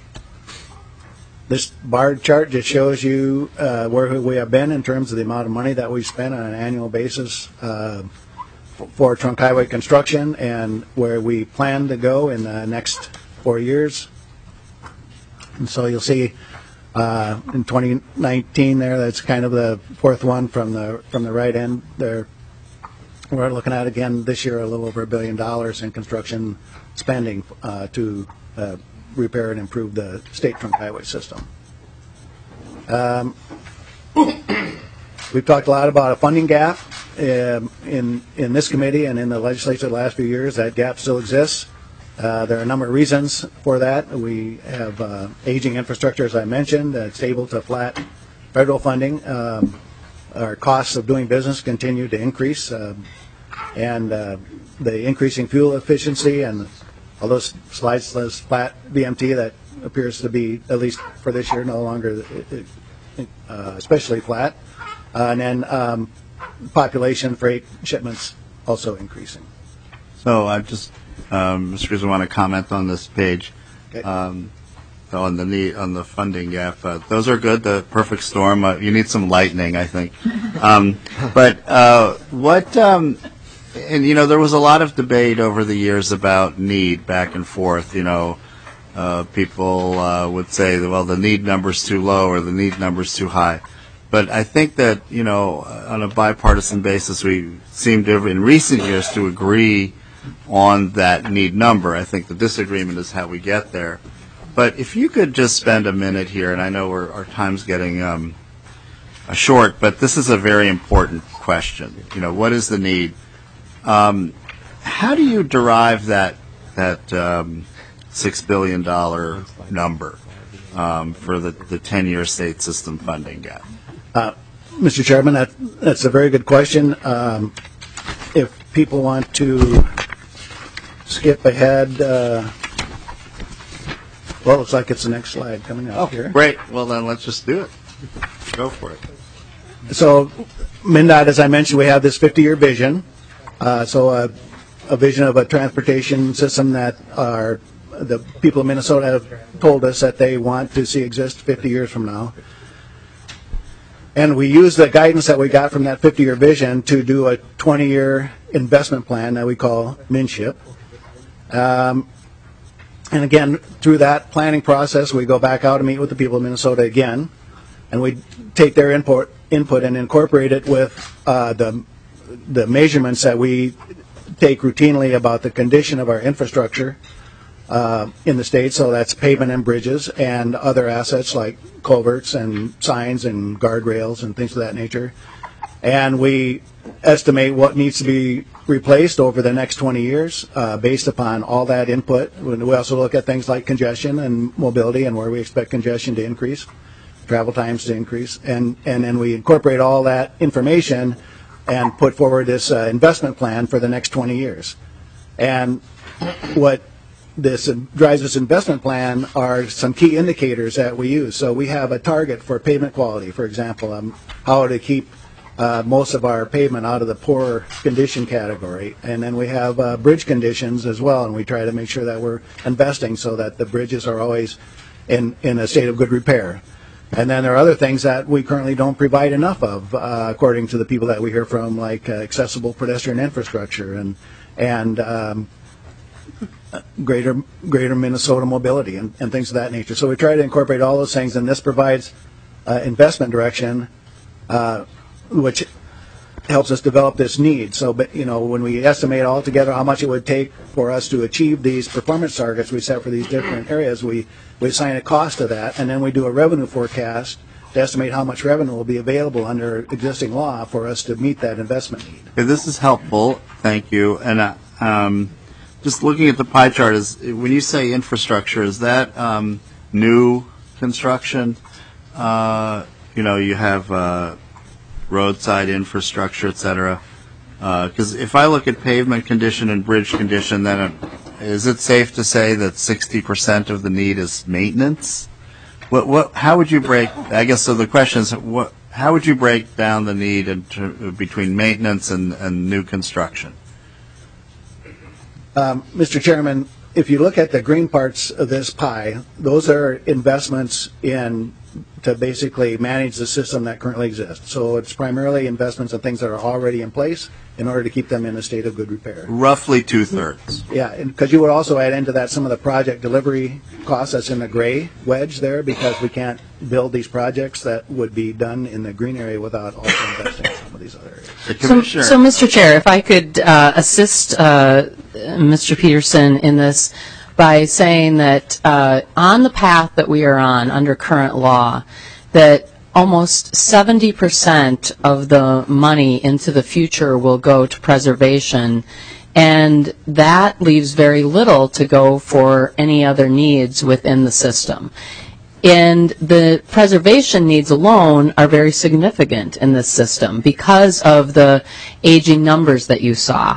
This bar chart just shows you where we have been in terms of the amount of money that we spend on an annual basis for trunk highway construction, and where we plan to go in the next 4 years. And so you'll see in 2019 there, that's kind of the fourth one from the right end there. we're looking at, again, this year, a little over $1 billion in construction spending to repair and improve the state trunk highway system. We've talked a lot about a funding gap in this committee and in the legislature the last few years. That gap still exists. There are a number of reasons for that. We have aging infrastructure, as I mentioned, stable to flat federal funding. Our costs of doing business continue to increase, and the increasing fuel efficiency and all those slides says flat VMT, that appears to be, at least for this year, no longer especially flat. And then population freight shipments also increasing. So I just, Mr. Cruz, I want to comment on this page. Okay. On the funding gap. Those are good. The perfect storm. You need some lightning, I think. And there was a lot of debate over the years about need back and forth. People would say, well, the need number's too low or the need number's too high. But I think that, on a bipartisan basis, we seem to, in recent years, to agree on that need number. I think the disagreement is how we get there. But if you could just spend a minute here, and I know our time's getting short, but this is a very important question. What is the need? How do you derive that $6 billion number for the 10-year state system funding gap? Mr. Chairman, that's a very good question. If people want to skip ahead, well, it looks like it's the next slide coming up here. Great. Well, then let's just do it. Go for it. So, MnDOT, as I mentioned, we have this 50-year vision. So a vision of a transportation system that the people of Minnesota have told us that they want to see exist 50 years from now. And we use the guidance that we got from that 50-year vision to do a 20-year investment plan that we call MnSHIP. And again, through that planning process, we go back out and meet with the people of Minnesota again, and we take their input and incorporate it with the measurements that we take routinely about the condition of our infrastructure in the state. So that's pavement and bridges and other assets like culverts and signs and guardrails and things of that nature. And we estimate what needs to be replaced over the next 20 years based upon all that input. We also look at things like congestion and mobility and where we expect congestion to increase, travel times to increase. And then we incorporate all that information and put forward this investment plan for the next 20 years. And what this drives this investment plan are some key indicators that we use. So we have a target for pavement quality, for example, how to keep most of our pavement out of the poor condition category. And then we have bridge conditions as well, and we try to make sure that we're investing so that the bridges are always in a state of good repair. And then there are other things that we currently don't provide enough of, according to the people that we hear from, like accessible pedestrian infrastructure and greater Minnesota mobility and things of that nature. So we try to incorporate all those things, and this provides investment direction, which helps us develop this need. So, but, when we estimate all together how much it would take for us to achieve these performance targets we set for these different areas, we assign a cost to that, and then we do a revenue forecast to estimate how much revenue will be available under existing law for us to meet that investment need. Okay, this is helpful. Thank you. And just looking at the pie chart, when you say infrastructure, is that new construction? You have roadside infrastructure, et cetera. Because if I look at pavement condition and bridge condition, then is it safe to say that 60% of the need is maintenance? How would you break? I guess so. The question is, how would you break down the need between maintenance and new construction? Mr. Chairman, if you look at the green parts of this pie, those are investments to basically manage the system that currently exists. So it's primarily investments in things that are already in place in order to keep them in a state of good repair. Roughly 2/3. Yeah, because you would also add into that some of the project delivery costs that's in the gray wedge there, because we can't build these projects that would be done in the green area without also investing in some of these other areas. The Commissioner. So, Mr. Chair, if I could assist Mr. Peterson in this by saying that on the path that we are on under current law, that almost 70% of the money into the future will go to preservation, and that leaves very little to go for any other needs within the system. And the preservation needs alone are very significant in this system because of the aging numbers that you saw.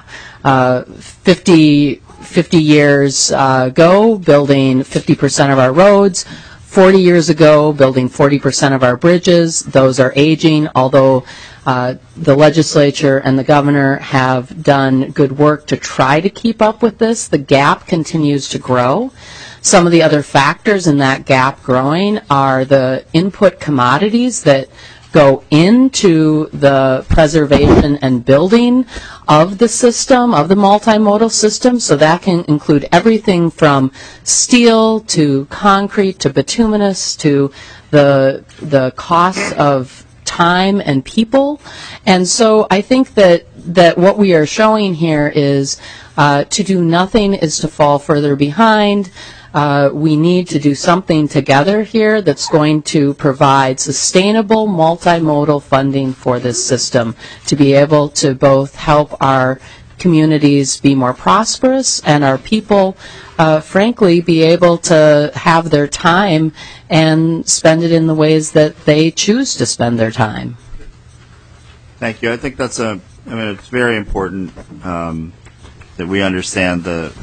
50 years ago, building 50% of our roads. 40 years ago, building 40% of our bridges. Those are aging, although the legislature and the governor have done good work to try to keep up with this. The gap continues to grow. Some of the other factors in that gap growing are the input commodities that go into the preservation and building of the system, of the multimodal system. So that can include everything from steel to concrete to bituminous to the costs of time and people. And so I think that what we are showing here is to do nothing is to fall further behind. We need to do something together here that's going to provide sustainable multimodal funding for this system to be able to both help our communities be more prosperous and our people, frankly, be able to have their time and spend it in the ways that they choose to spend their time. Thank you. I think that's it's very important that we understand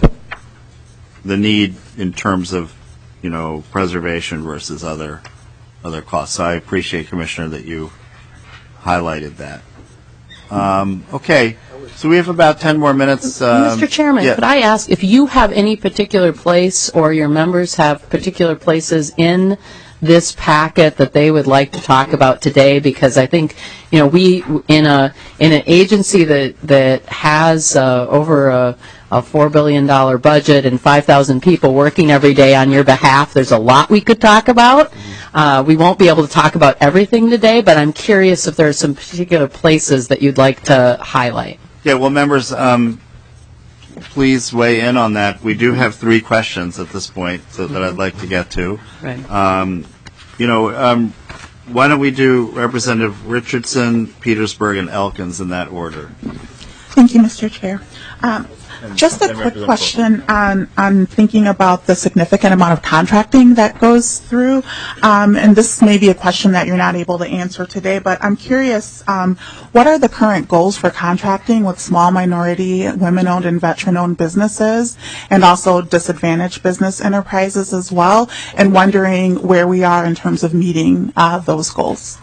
the need in terms of, preservation versus other costs. So I appreciate, Commissioner, that you highlighted that. Okay, so we have about 10 more minutes. Mr. Chairman, yeah. could I ask if you have any particular place or your members have particular places in this packet that they would like to talk about today? Because I think, we in an agency that has over a $4 billion budget and 5,000 people working every day on your behalf, there's a lot we could talk about. We won't be able to talk about everything today, but I'm curious if there are some particular places that you'd like to highlight. Yeah, well, members, please weigh in on that. We do have 3 questions at this point that I'd like to get to. Right. Why don't we do Representative Richardson, Petersburg, and Elkins in that order? Thank you, Mr. Chair. Just a quick question on thinking about the significant amount of contracting that goes through. And this may be a question that you're not able to answer today, but I'm curious, what are the current goals for contracting with small minority, women-owned, and veteran-owned businesses, and also disadvantaged business enterprises as well, and wondering where we are in terms of meeting those goals?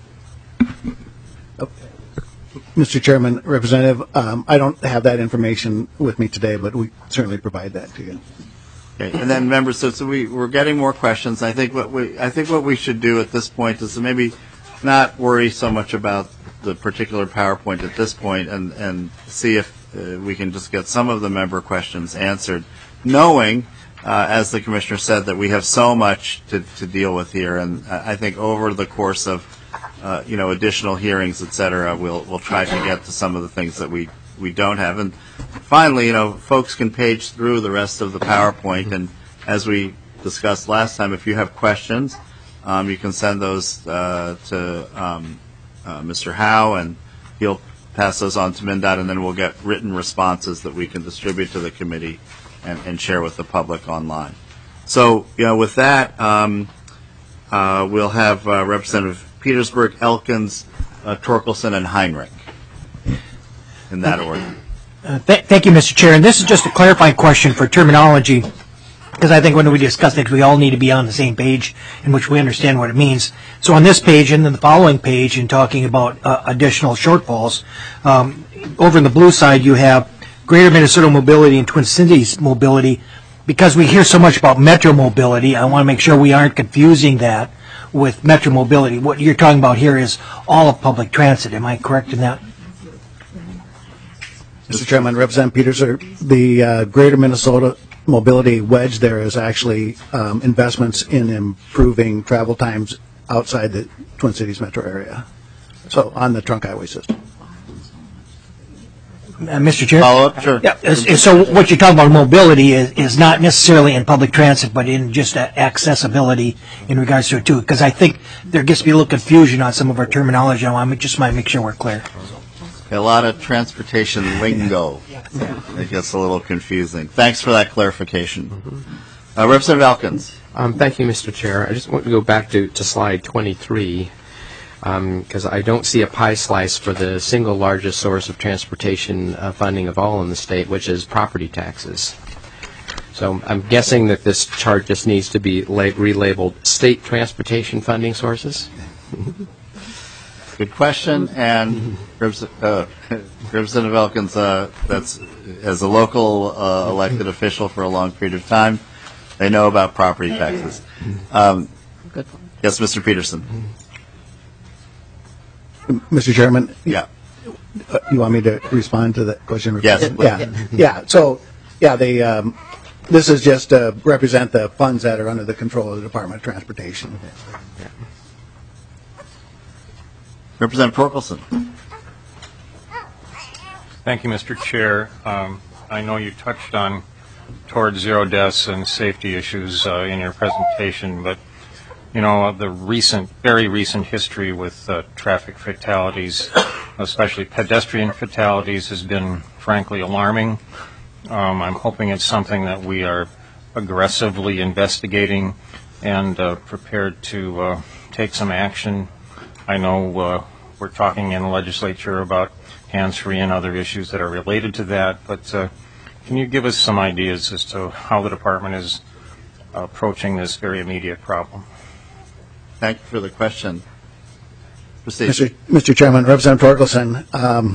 Mr. Chairman, Representative, I don't have that information with me today, but we certainly provide that to you. Okay, and then members, so we're getting more questions. I think what we should do at this point is to maybe not worry so much about the particular PowerPoint at this point, and see if we can just get some of the member questions answered, knowing, as the Commissioner said, that we have so much to deal with here, and I think over the course of additional hearings, et cetera, we'll try to get to some of the things that we don't have. And finally, folks can page through the rest of the PowerPoint, and as we discussed last time, if you have questions, you can send those to Mr. Howe, and he'll pass those on to MnDOT, and then we'll get written responses that we can distribute to the committee and share with the public online. So, with that, we'll have Representative Petersburg, Elkins, Torkelson, and Heinrich in that order. Thank you, Mr. Chair. And this is just a clarifying question for terminology, because I think when we discuss it, we all need to be on the same page in which we understand what it means. So on this page and then the following page, in talking about additional shortfalls, over in the blue side you have Greater Minnesota Mobility and Twin Cities Mobility. Because we hear so much about metro mobility, I want to make sure we aren't confusing that with metro mobility. What you're talking about here is all of public transit. Am I correct in that? Mr. Chairman, Representative Peterson, the Greater Minnesota Mobility Wedge there is actually investments in improving travel times outside the Twin Cities metro area, so on the trunk highway system. Mr. Chair? Follow-up? Sure. Yeah, so what you're talking about mobility is not necessarily in public transit, but in just accessibility in regards to it, too, because I think there gets to be a little confusion on some of our terminology. I just might make sure we're clear. A lot of transportation lingo. It gets a little confusing. Thanks for that clarification. Representative Elkins. Thank you, Mr. Chair. I just want to go back to slide 23. Because I don't see a pie slice for the single largest source of transportation funding of all in the state, which is property taxes. So I'm guessing that this chart just needs to be relabeled state transportation funding sources. Good question. And Representative Elkins, that's as a local elected official for a long period of time, they know about property taxes. Yes, Mr. Peterson. Mr. Chairman? Yeah. You want me to respond to that question? Yes. Yeah. So, this is just to represent the funds that are under the control of the Department of Transportation. Representative Torkelson. Thank you, Mr. Chair. I know you touched on towards zero deaths and safety issues in your presentation, but the very recent history with traffic fatalities, especially pedestrian fatalities, has been frankly alarming. I'm hoping it's something that we are aggressively investigating and prepared to take some action. I know we're talking in the legislature about hands-free and other issues that are related to that, but can you give us some ideas as to how the department is approaching this very immediate problem? Thank you for the question. Proceed. Mr. Chairman, Representative Torkelson,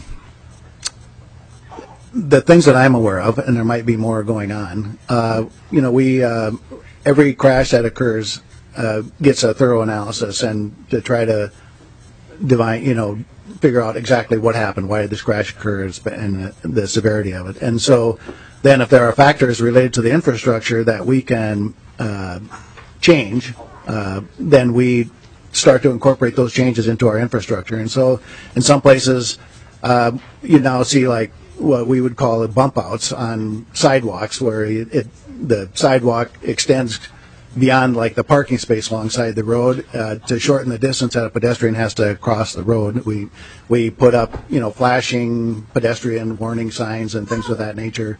the things that I'm aware of, and there might be more going on, we every crash that occurs gets a thorough analysis and to try to figure out exactly what happened, why did this crash occur, and the severity of it. And so then if there are factors related to the infrastructure that we can change, then we start to incorporate those changes into our infrastructure. And so in some places, you now see like what we would call bump outs on sidewalks where the sidewalk extends beyond like the parking space alongside the road to shorten the distance that a pedestrian has to cross the road. We put up, flashing pedestrian warning signs and things of that nature.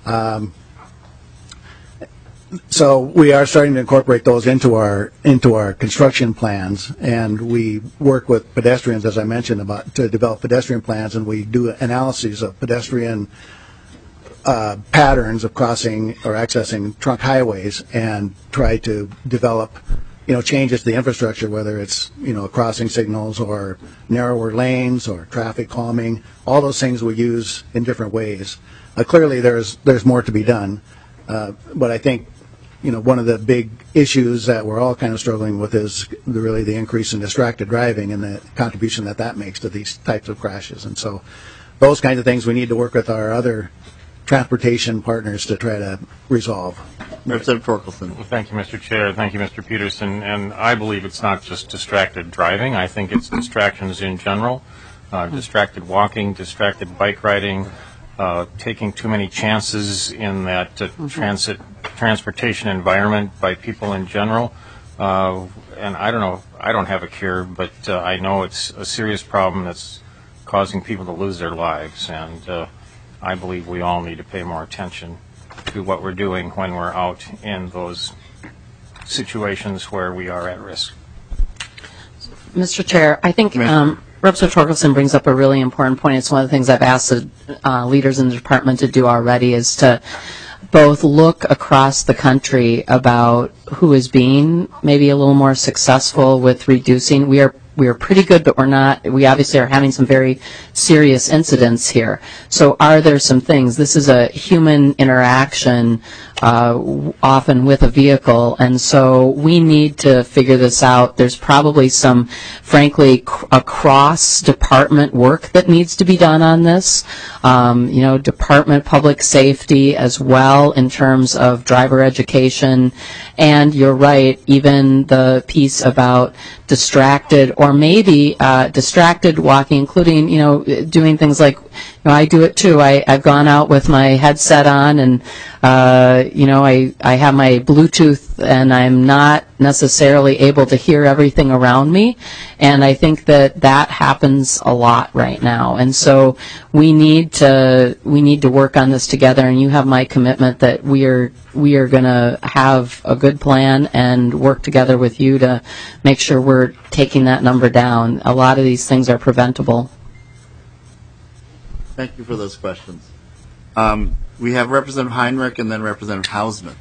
So we are starting to incorporate those into our construction plans, and we work with pedestrians, as I mentioned, to develop pedestrian plans, and we do analyses of pedestrian patterns of crossing or accessing trunk highways, and try to develop, changes to the infrastructure, whether it's crossing signals or narrower lanes or traffic calming. All those things we use in different ways. Clearly, there's more to be done, but I think. One of the big issues that we're all kind of struggling with is really the increase in distracted driving and the contribution that makes to these types of crashes. And so those kinds of things we need to work with our other transportation partners to try to resolve. Representative Torkelson. Well, thank you, Mr. Chair. Thank you, Mr. Peterson. And I believe it's not just distracted driving. I think it's distractions in general, distracted walking, distracted bike riding, taking too many chances in that transportation environment by people in general. And I don't know, I don't have a cure, but I know it's a serious problem that's causing people to lose their lives. And I believe we all need to pay more attention to what we're doing when we're out in those situations where we are at risk. Mr. Chair, I think Representative Torkelson brings up a really important point. It's one of the things I've asked the leaders in the department to do already, is to both look across the country about who is being maybe a little more successful with reducing. We we're pretty good, but we're not. We obviously are having some very serious incidents here. So are there some things? This is a human interaction, often with a vehicle, and so we need to figure this out. There's probably some, frankly, across-department work that needs to be done on this. Department Public Safety as well in terms of driver education. And you're right, even the piece about distracted or maybe distracted walking, including, doing things like, I do it too. I've gone out with my headset on and, I have my Bluetooth and I'm not necessarily able to hear everything around me. And I think that happens a lot right now. And so we need to work on this together, and you have my commitment that we are going to have a good plan and work together with you to make sure we're taking that number down. A lot of these things are preventable. Thank you for those questions. We have Representative Heinrich and then Representative Hausman.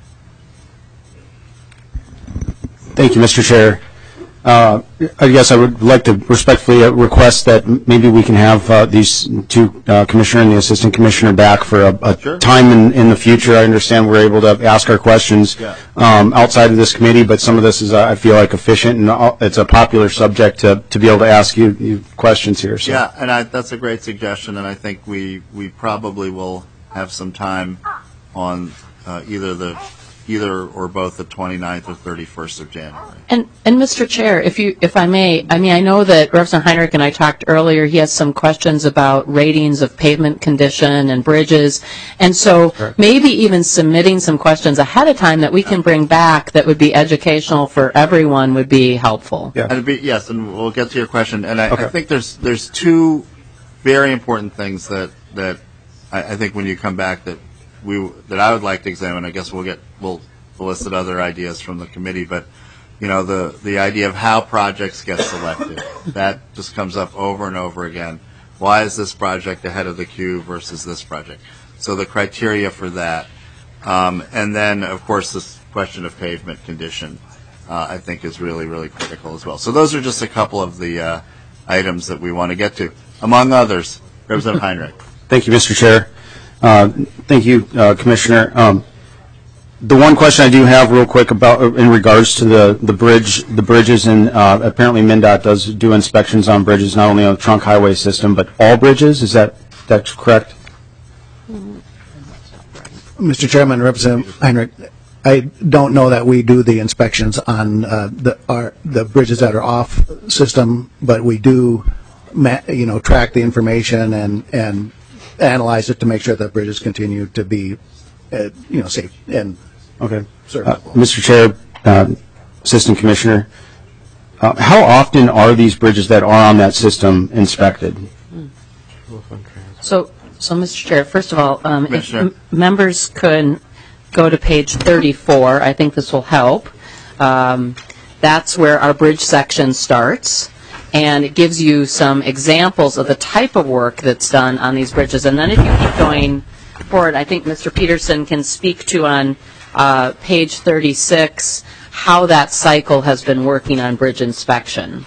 Thank you, Mr. Chair. I guess I would like to respectfully request that maybe we can have these two, Commissioner and the Assistant Commissioner, back for a Sure. time in the future. I understand we're able to ask our questions outside of this committee, but some of this is, I feel like, efficient, and it's a popular subject to be able to ask you questions here. So. Yeah, and that's a great suggestion, and I think we probably will have some time on either or both the 29th or 31st of January. And Mr. Chair, if I may, I know that Representative Heinrich and I talked earlier. He has some questions about ratings of pavement condition and bridges, and so maybe even submitting some questions ahead of time that we can bring back that would be educational for everyone would be helpful. Yeah. And yes, and we'll get to your question. And I think there's two very important things that I think when you come back that I would like to examine. I guess we'll elicit other ideas from the committee, but the idea of how projects get selected, that just comes up over and over again. Why is this project ahead of the queue versus this project? So the criteria for that, and then of course this question of pavement condition, I think is really, really critical as well. So those are just a couple of the items that we want to get to, among others. Representative Heinrich. Thank you, Mr. Chair. Thank you, Commissioner. The one question I do have real quick about in regards to the bridges, and apparently MnDOT does do inspections on bridges, not only on the trunk highway system, but all bridges. Is that's correct? Mr. Chairman, Representative Heinrich, I don't know that we do the inspections on the bridges that are off system, but we do, track the information and analyze it to make sure that bridges continue to be, safe and serviceable. Mr. Chair, Assistant Commissioner, how often are these bridges that are on that system inspected? So, Mr. Chair, first of all, if members could go to page 34. I think this will help. That's where our bridge section starts, and it gives you some examples of the type of work that's done on these bridges. And then if you keep going forward, I think Mr. Peterson can speak to on page 36 how that cycle has been working on bridge inspection.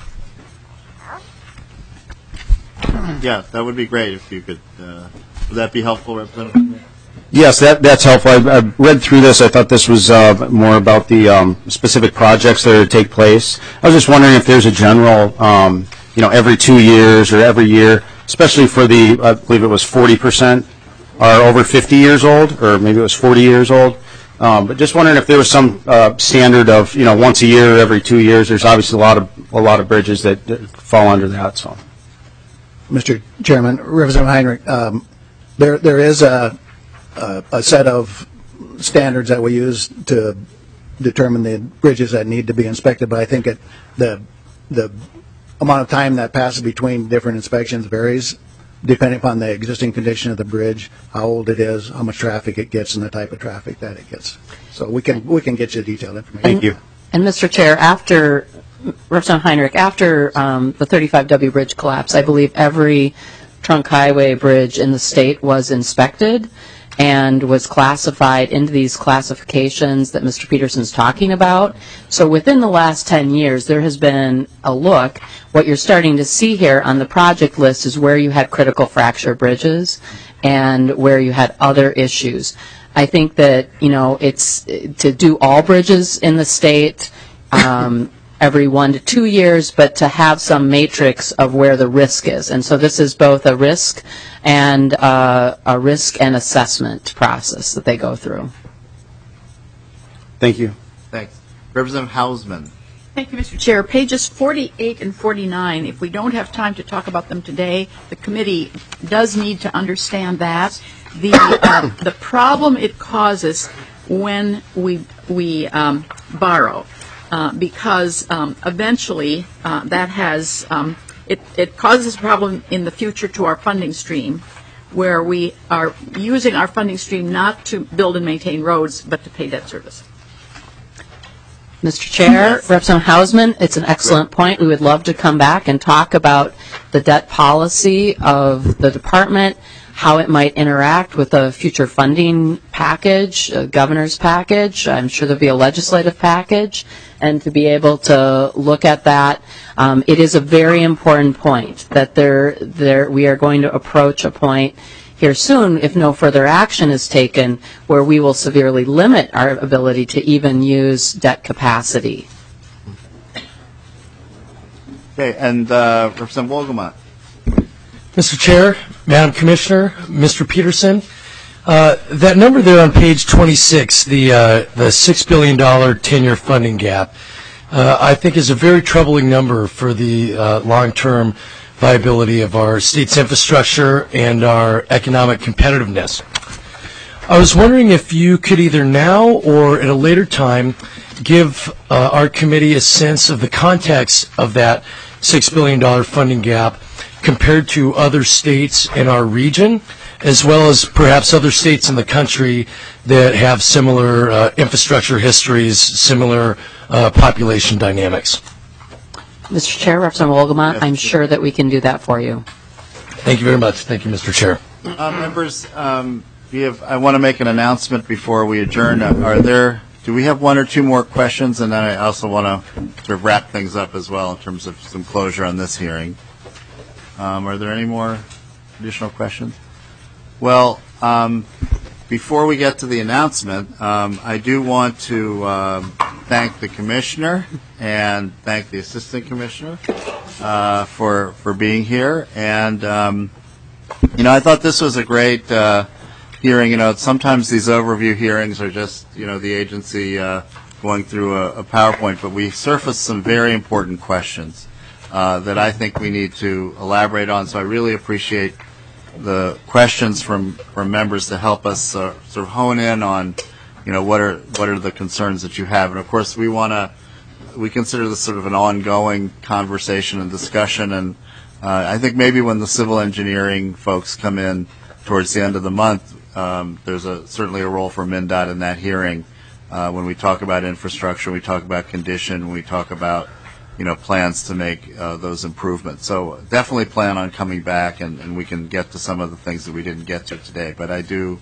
Yeah, that would be great if you could. Would that be helpful, Representative? Yes, that's helpful. I read through this. I thought this was more about the specific projects that take place. I was just wondering if there's a general, every 2 years or every year, especially for the, I believe it was 40% are over 50 years old, or maybe it was 40 years old. But just wondering if there was some standard of, once a year or every 2 years. There's obviously a lot of bridges that fall under that. So, Mr. Chairman, Representative Heinrich, there is a set of standards that we use to determine the bridges that need to be inspected, but I think the amount of time that passes between different inspections varies depending upon the existing condition of the bridge, how old it is, how much traffic it gets, and the type of traffic that it gets. So we can get you detailed information. Thank you. And Mr. Chair, after Representative Heinrich, after the 35W bridge collapse, I believe every trunk highway bridge in the state was inspected. and was classified into these classifications that Mr. Peterson's talking about. So within the last 10 years, there has been a look. What you're starting to see here on the project list is where you had critical fracture bridges and where you had other issues. I think that, it's to do all bridges in the state every 1 to 2 years, but to have some matrix of where the risk is. And so this is both a risk and assessment process that they go through. Thank you. Thanks. Representative Hausman. Thank you, Mr. Chair. Pages 48 and 49, if we don't have time to talk about them today, the committee does need to understand that. The problem it causes when we borrow, because eventually that has, it causes a problem in the future to our funding stream, where we are using our funding stream not to build and maintain roads, but to pay debt service. Mr. Chair, Representative Hausman, it's an excellent point. We would love to come back and talk about the debt policy of the department, how it might interact with a future funding package, a governor's package. I'm sure there'll be a legislative package, and to be able to look at that. It is a very important point that we are going to approach a point here soon, if no further action is taken, where we will severely limit our ability to even use debt capacity. Okay, and Representative Wolgamott. Mr. Chair, Madam Commissioner, Mr. Peterson, that number there on page 26, the $6 billion 10-year funding gap, I think is a very troubling number for the long-term viability of our state's infrastructure and our economic competitiveness. I was wondering if you could either now or at a later time give our committee a sense of the context of that $6 billion funding gap compared to other states in our region, as well as perhaps other states in the country that have similar infrastructure histories, similar population dynamics. Mr. Chair, Representative Wolgamott, I'm sure that we can do that for you. Thank you very much. Thank you, Mr. Chair. Members, I want to make an announcement before we adjourn. Do we have one or two more questions? And then I also want to sort of wrap things up as well in terms of some closure on this hearing. Are there any more additional questions? Well, before we get to the announcement, I do want to thank the commissioner and thank the assistant commissioner for being here. And I thought this was a great hearing. Sometimes these overview hearings are just the agency going through a PowerPoint, but we surfaced some very important questions that I think we need to elaborate on. So I really appreciate the questions from members to help us sort of hone in on, what are the concerns that you have. And of course, we consider this sort of an ongoing conversation and discussion. And I think maybe when the civil engineering folks come in towards the end of the month, there's certainly a role for MnDOT in that hearing when we talk about infrastructure, we talk about condition, we talk about plans to make those improvements. So definitely plan on coming back, and we can get to some of the things that we didn't get to today. But I do,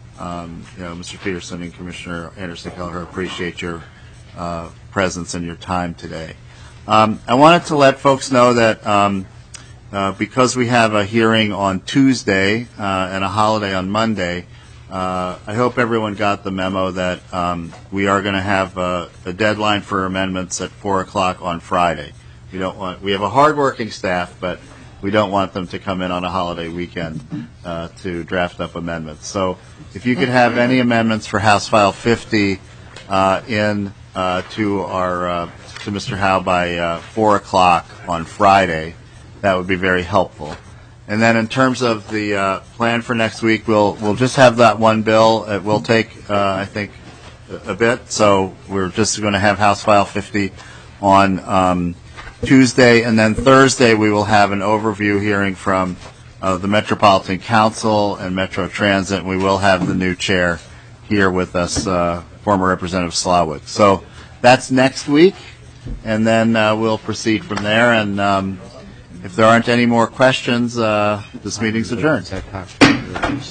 Mr. Peterson and Commissioner Anderson-Kelleher, appreciate your presence and your time today. I wanted to let folks know that because we have a hearing on Tuesday and a holiday on Monday, I hope everyone got the memo that we are going to have a deadline for amendments at 4 o'clock on Friday. We have a hardworking staff, but we don't want them to come in on a holiday weekend to draft up amendments. So if you could have any amendments for House File 50 in to Mr. Howe by 4 o'clock on Friday, that would be very helpful. And then in terms of the plan for next week, we'll just have that one bill. It will take, I think, a bit. So we're just going to have House File 50 on Tuesday. And then Thursday, we will have an overview hearing from the Metropolitan Council and Metro Transit. We will have the new chair here with us, former Representative Slawick. So that's next week. And then we'll proceed from there. And if there aren't any more questions, this meeting's adjourned.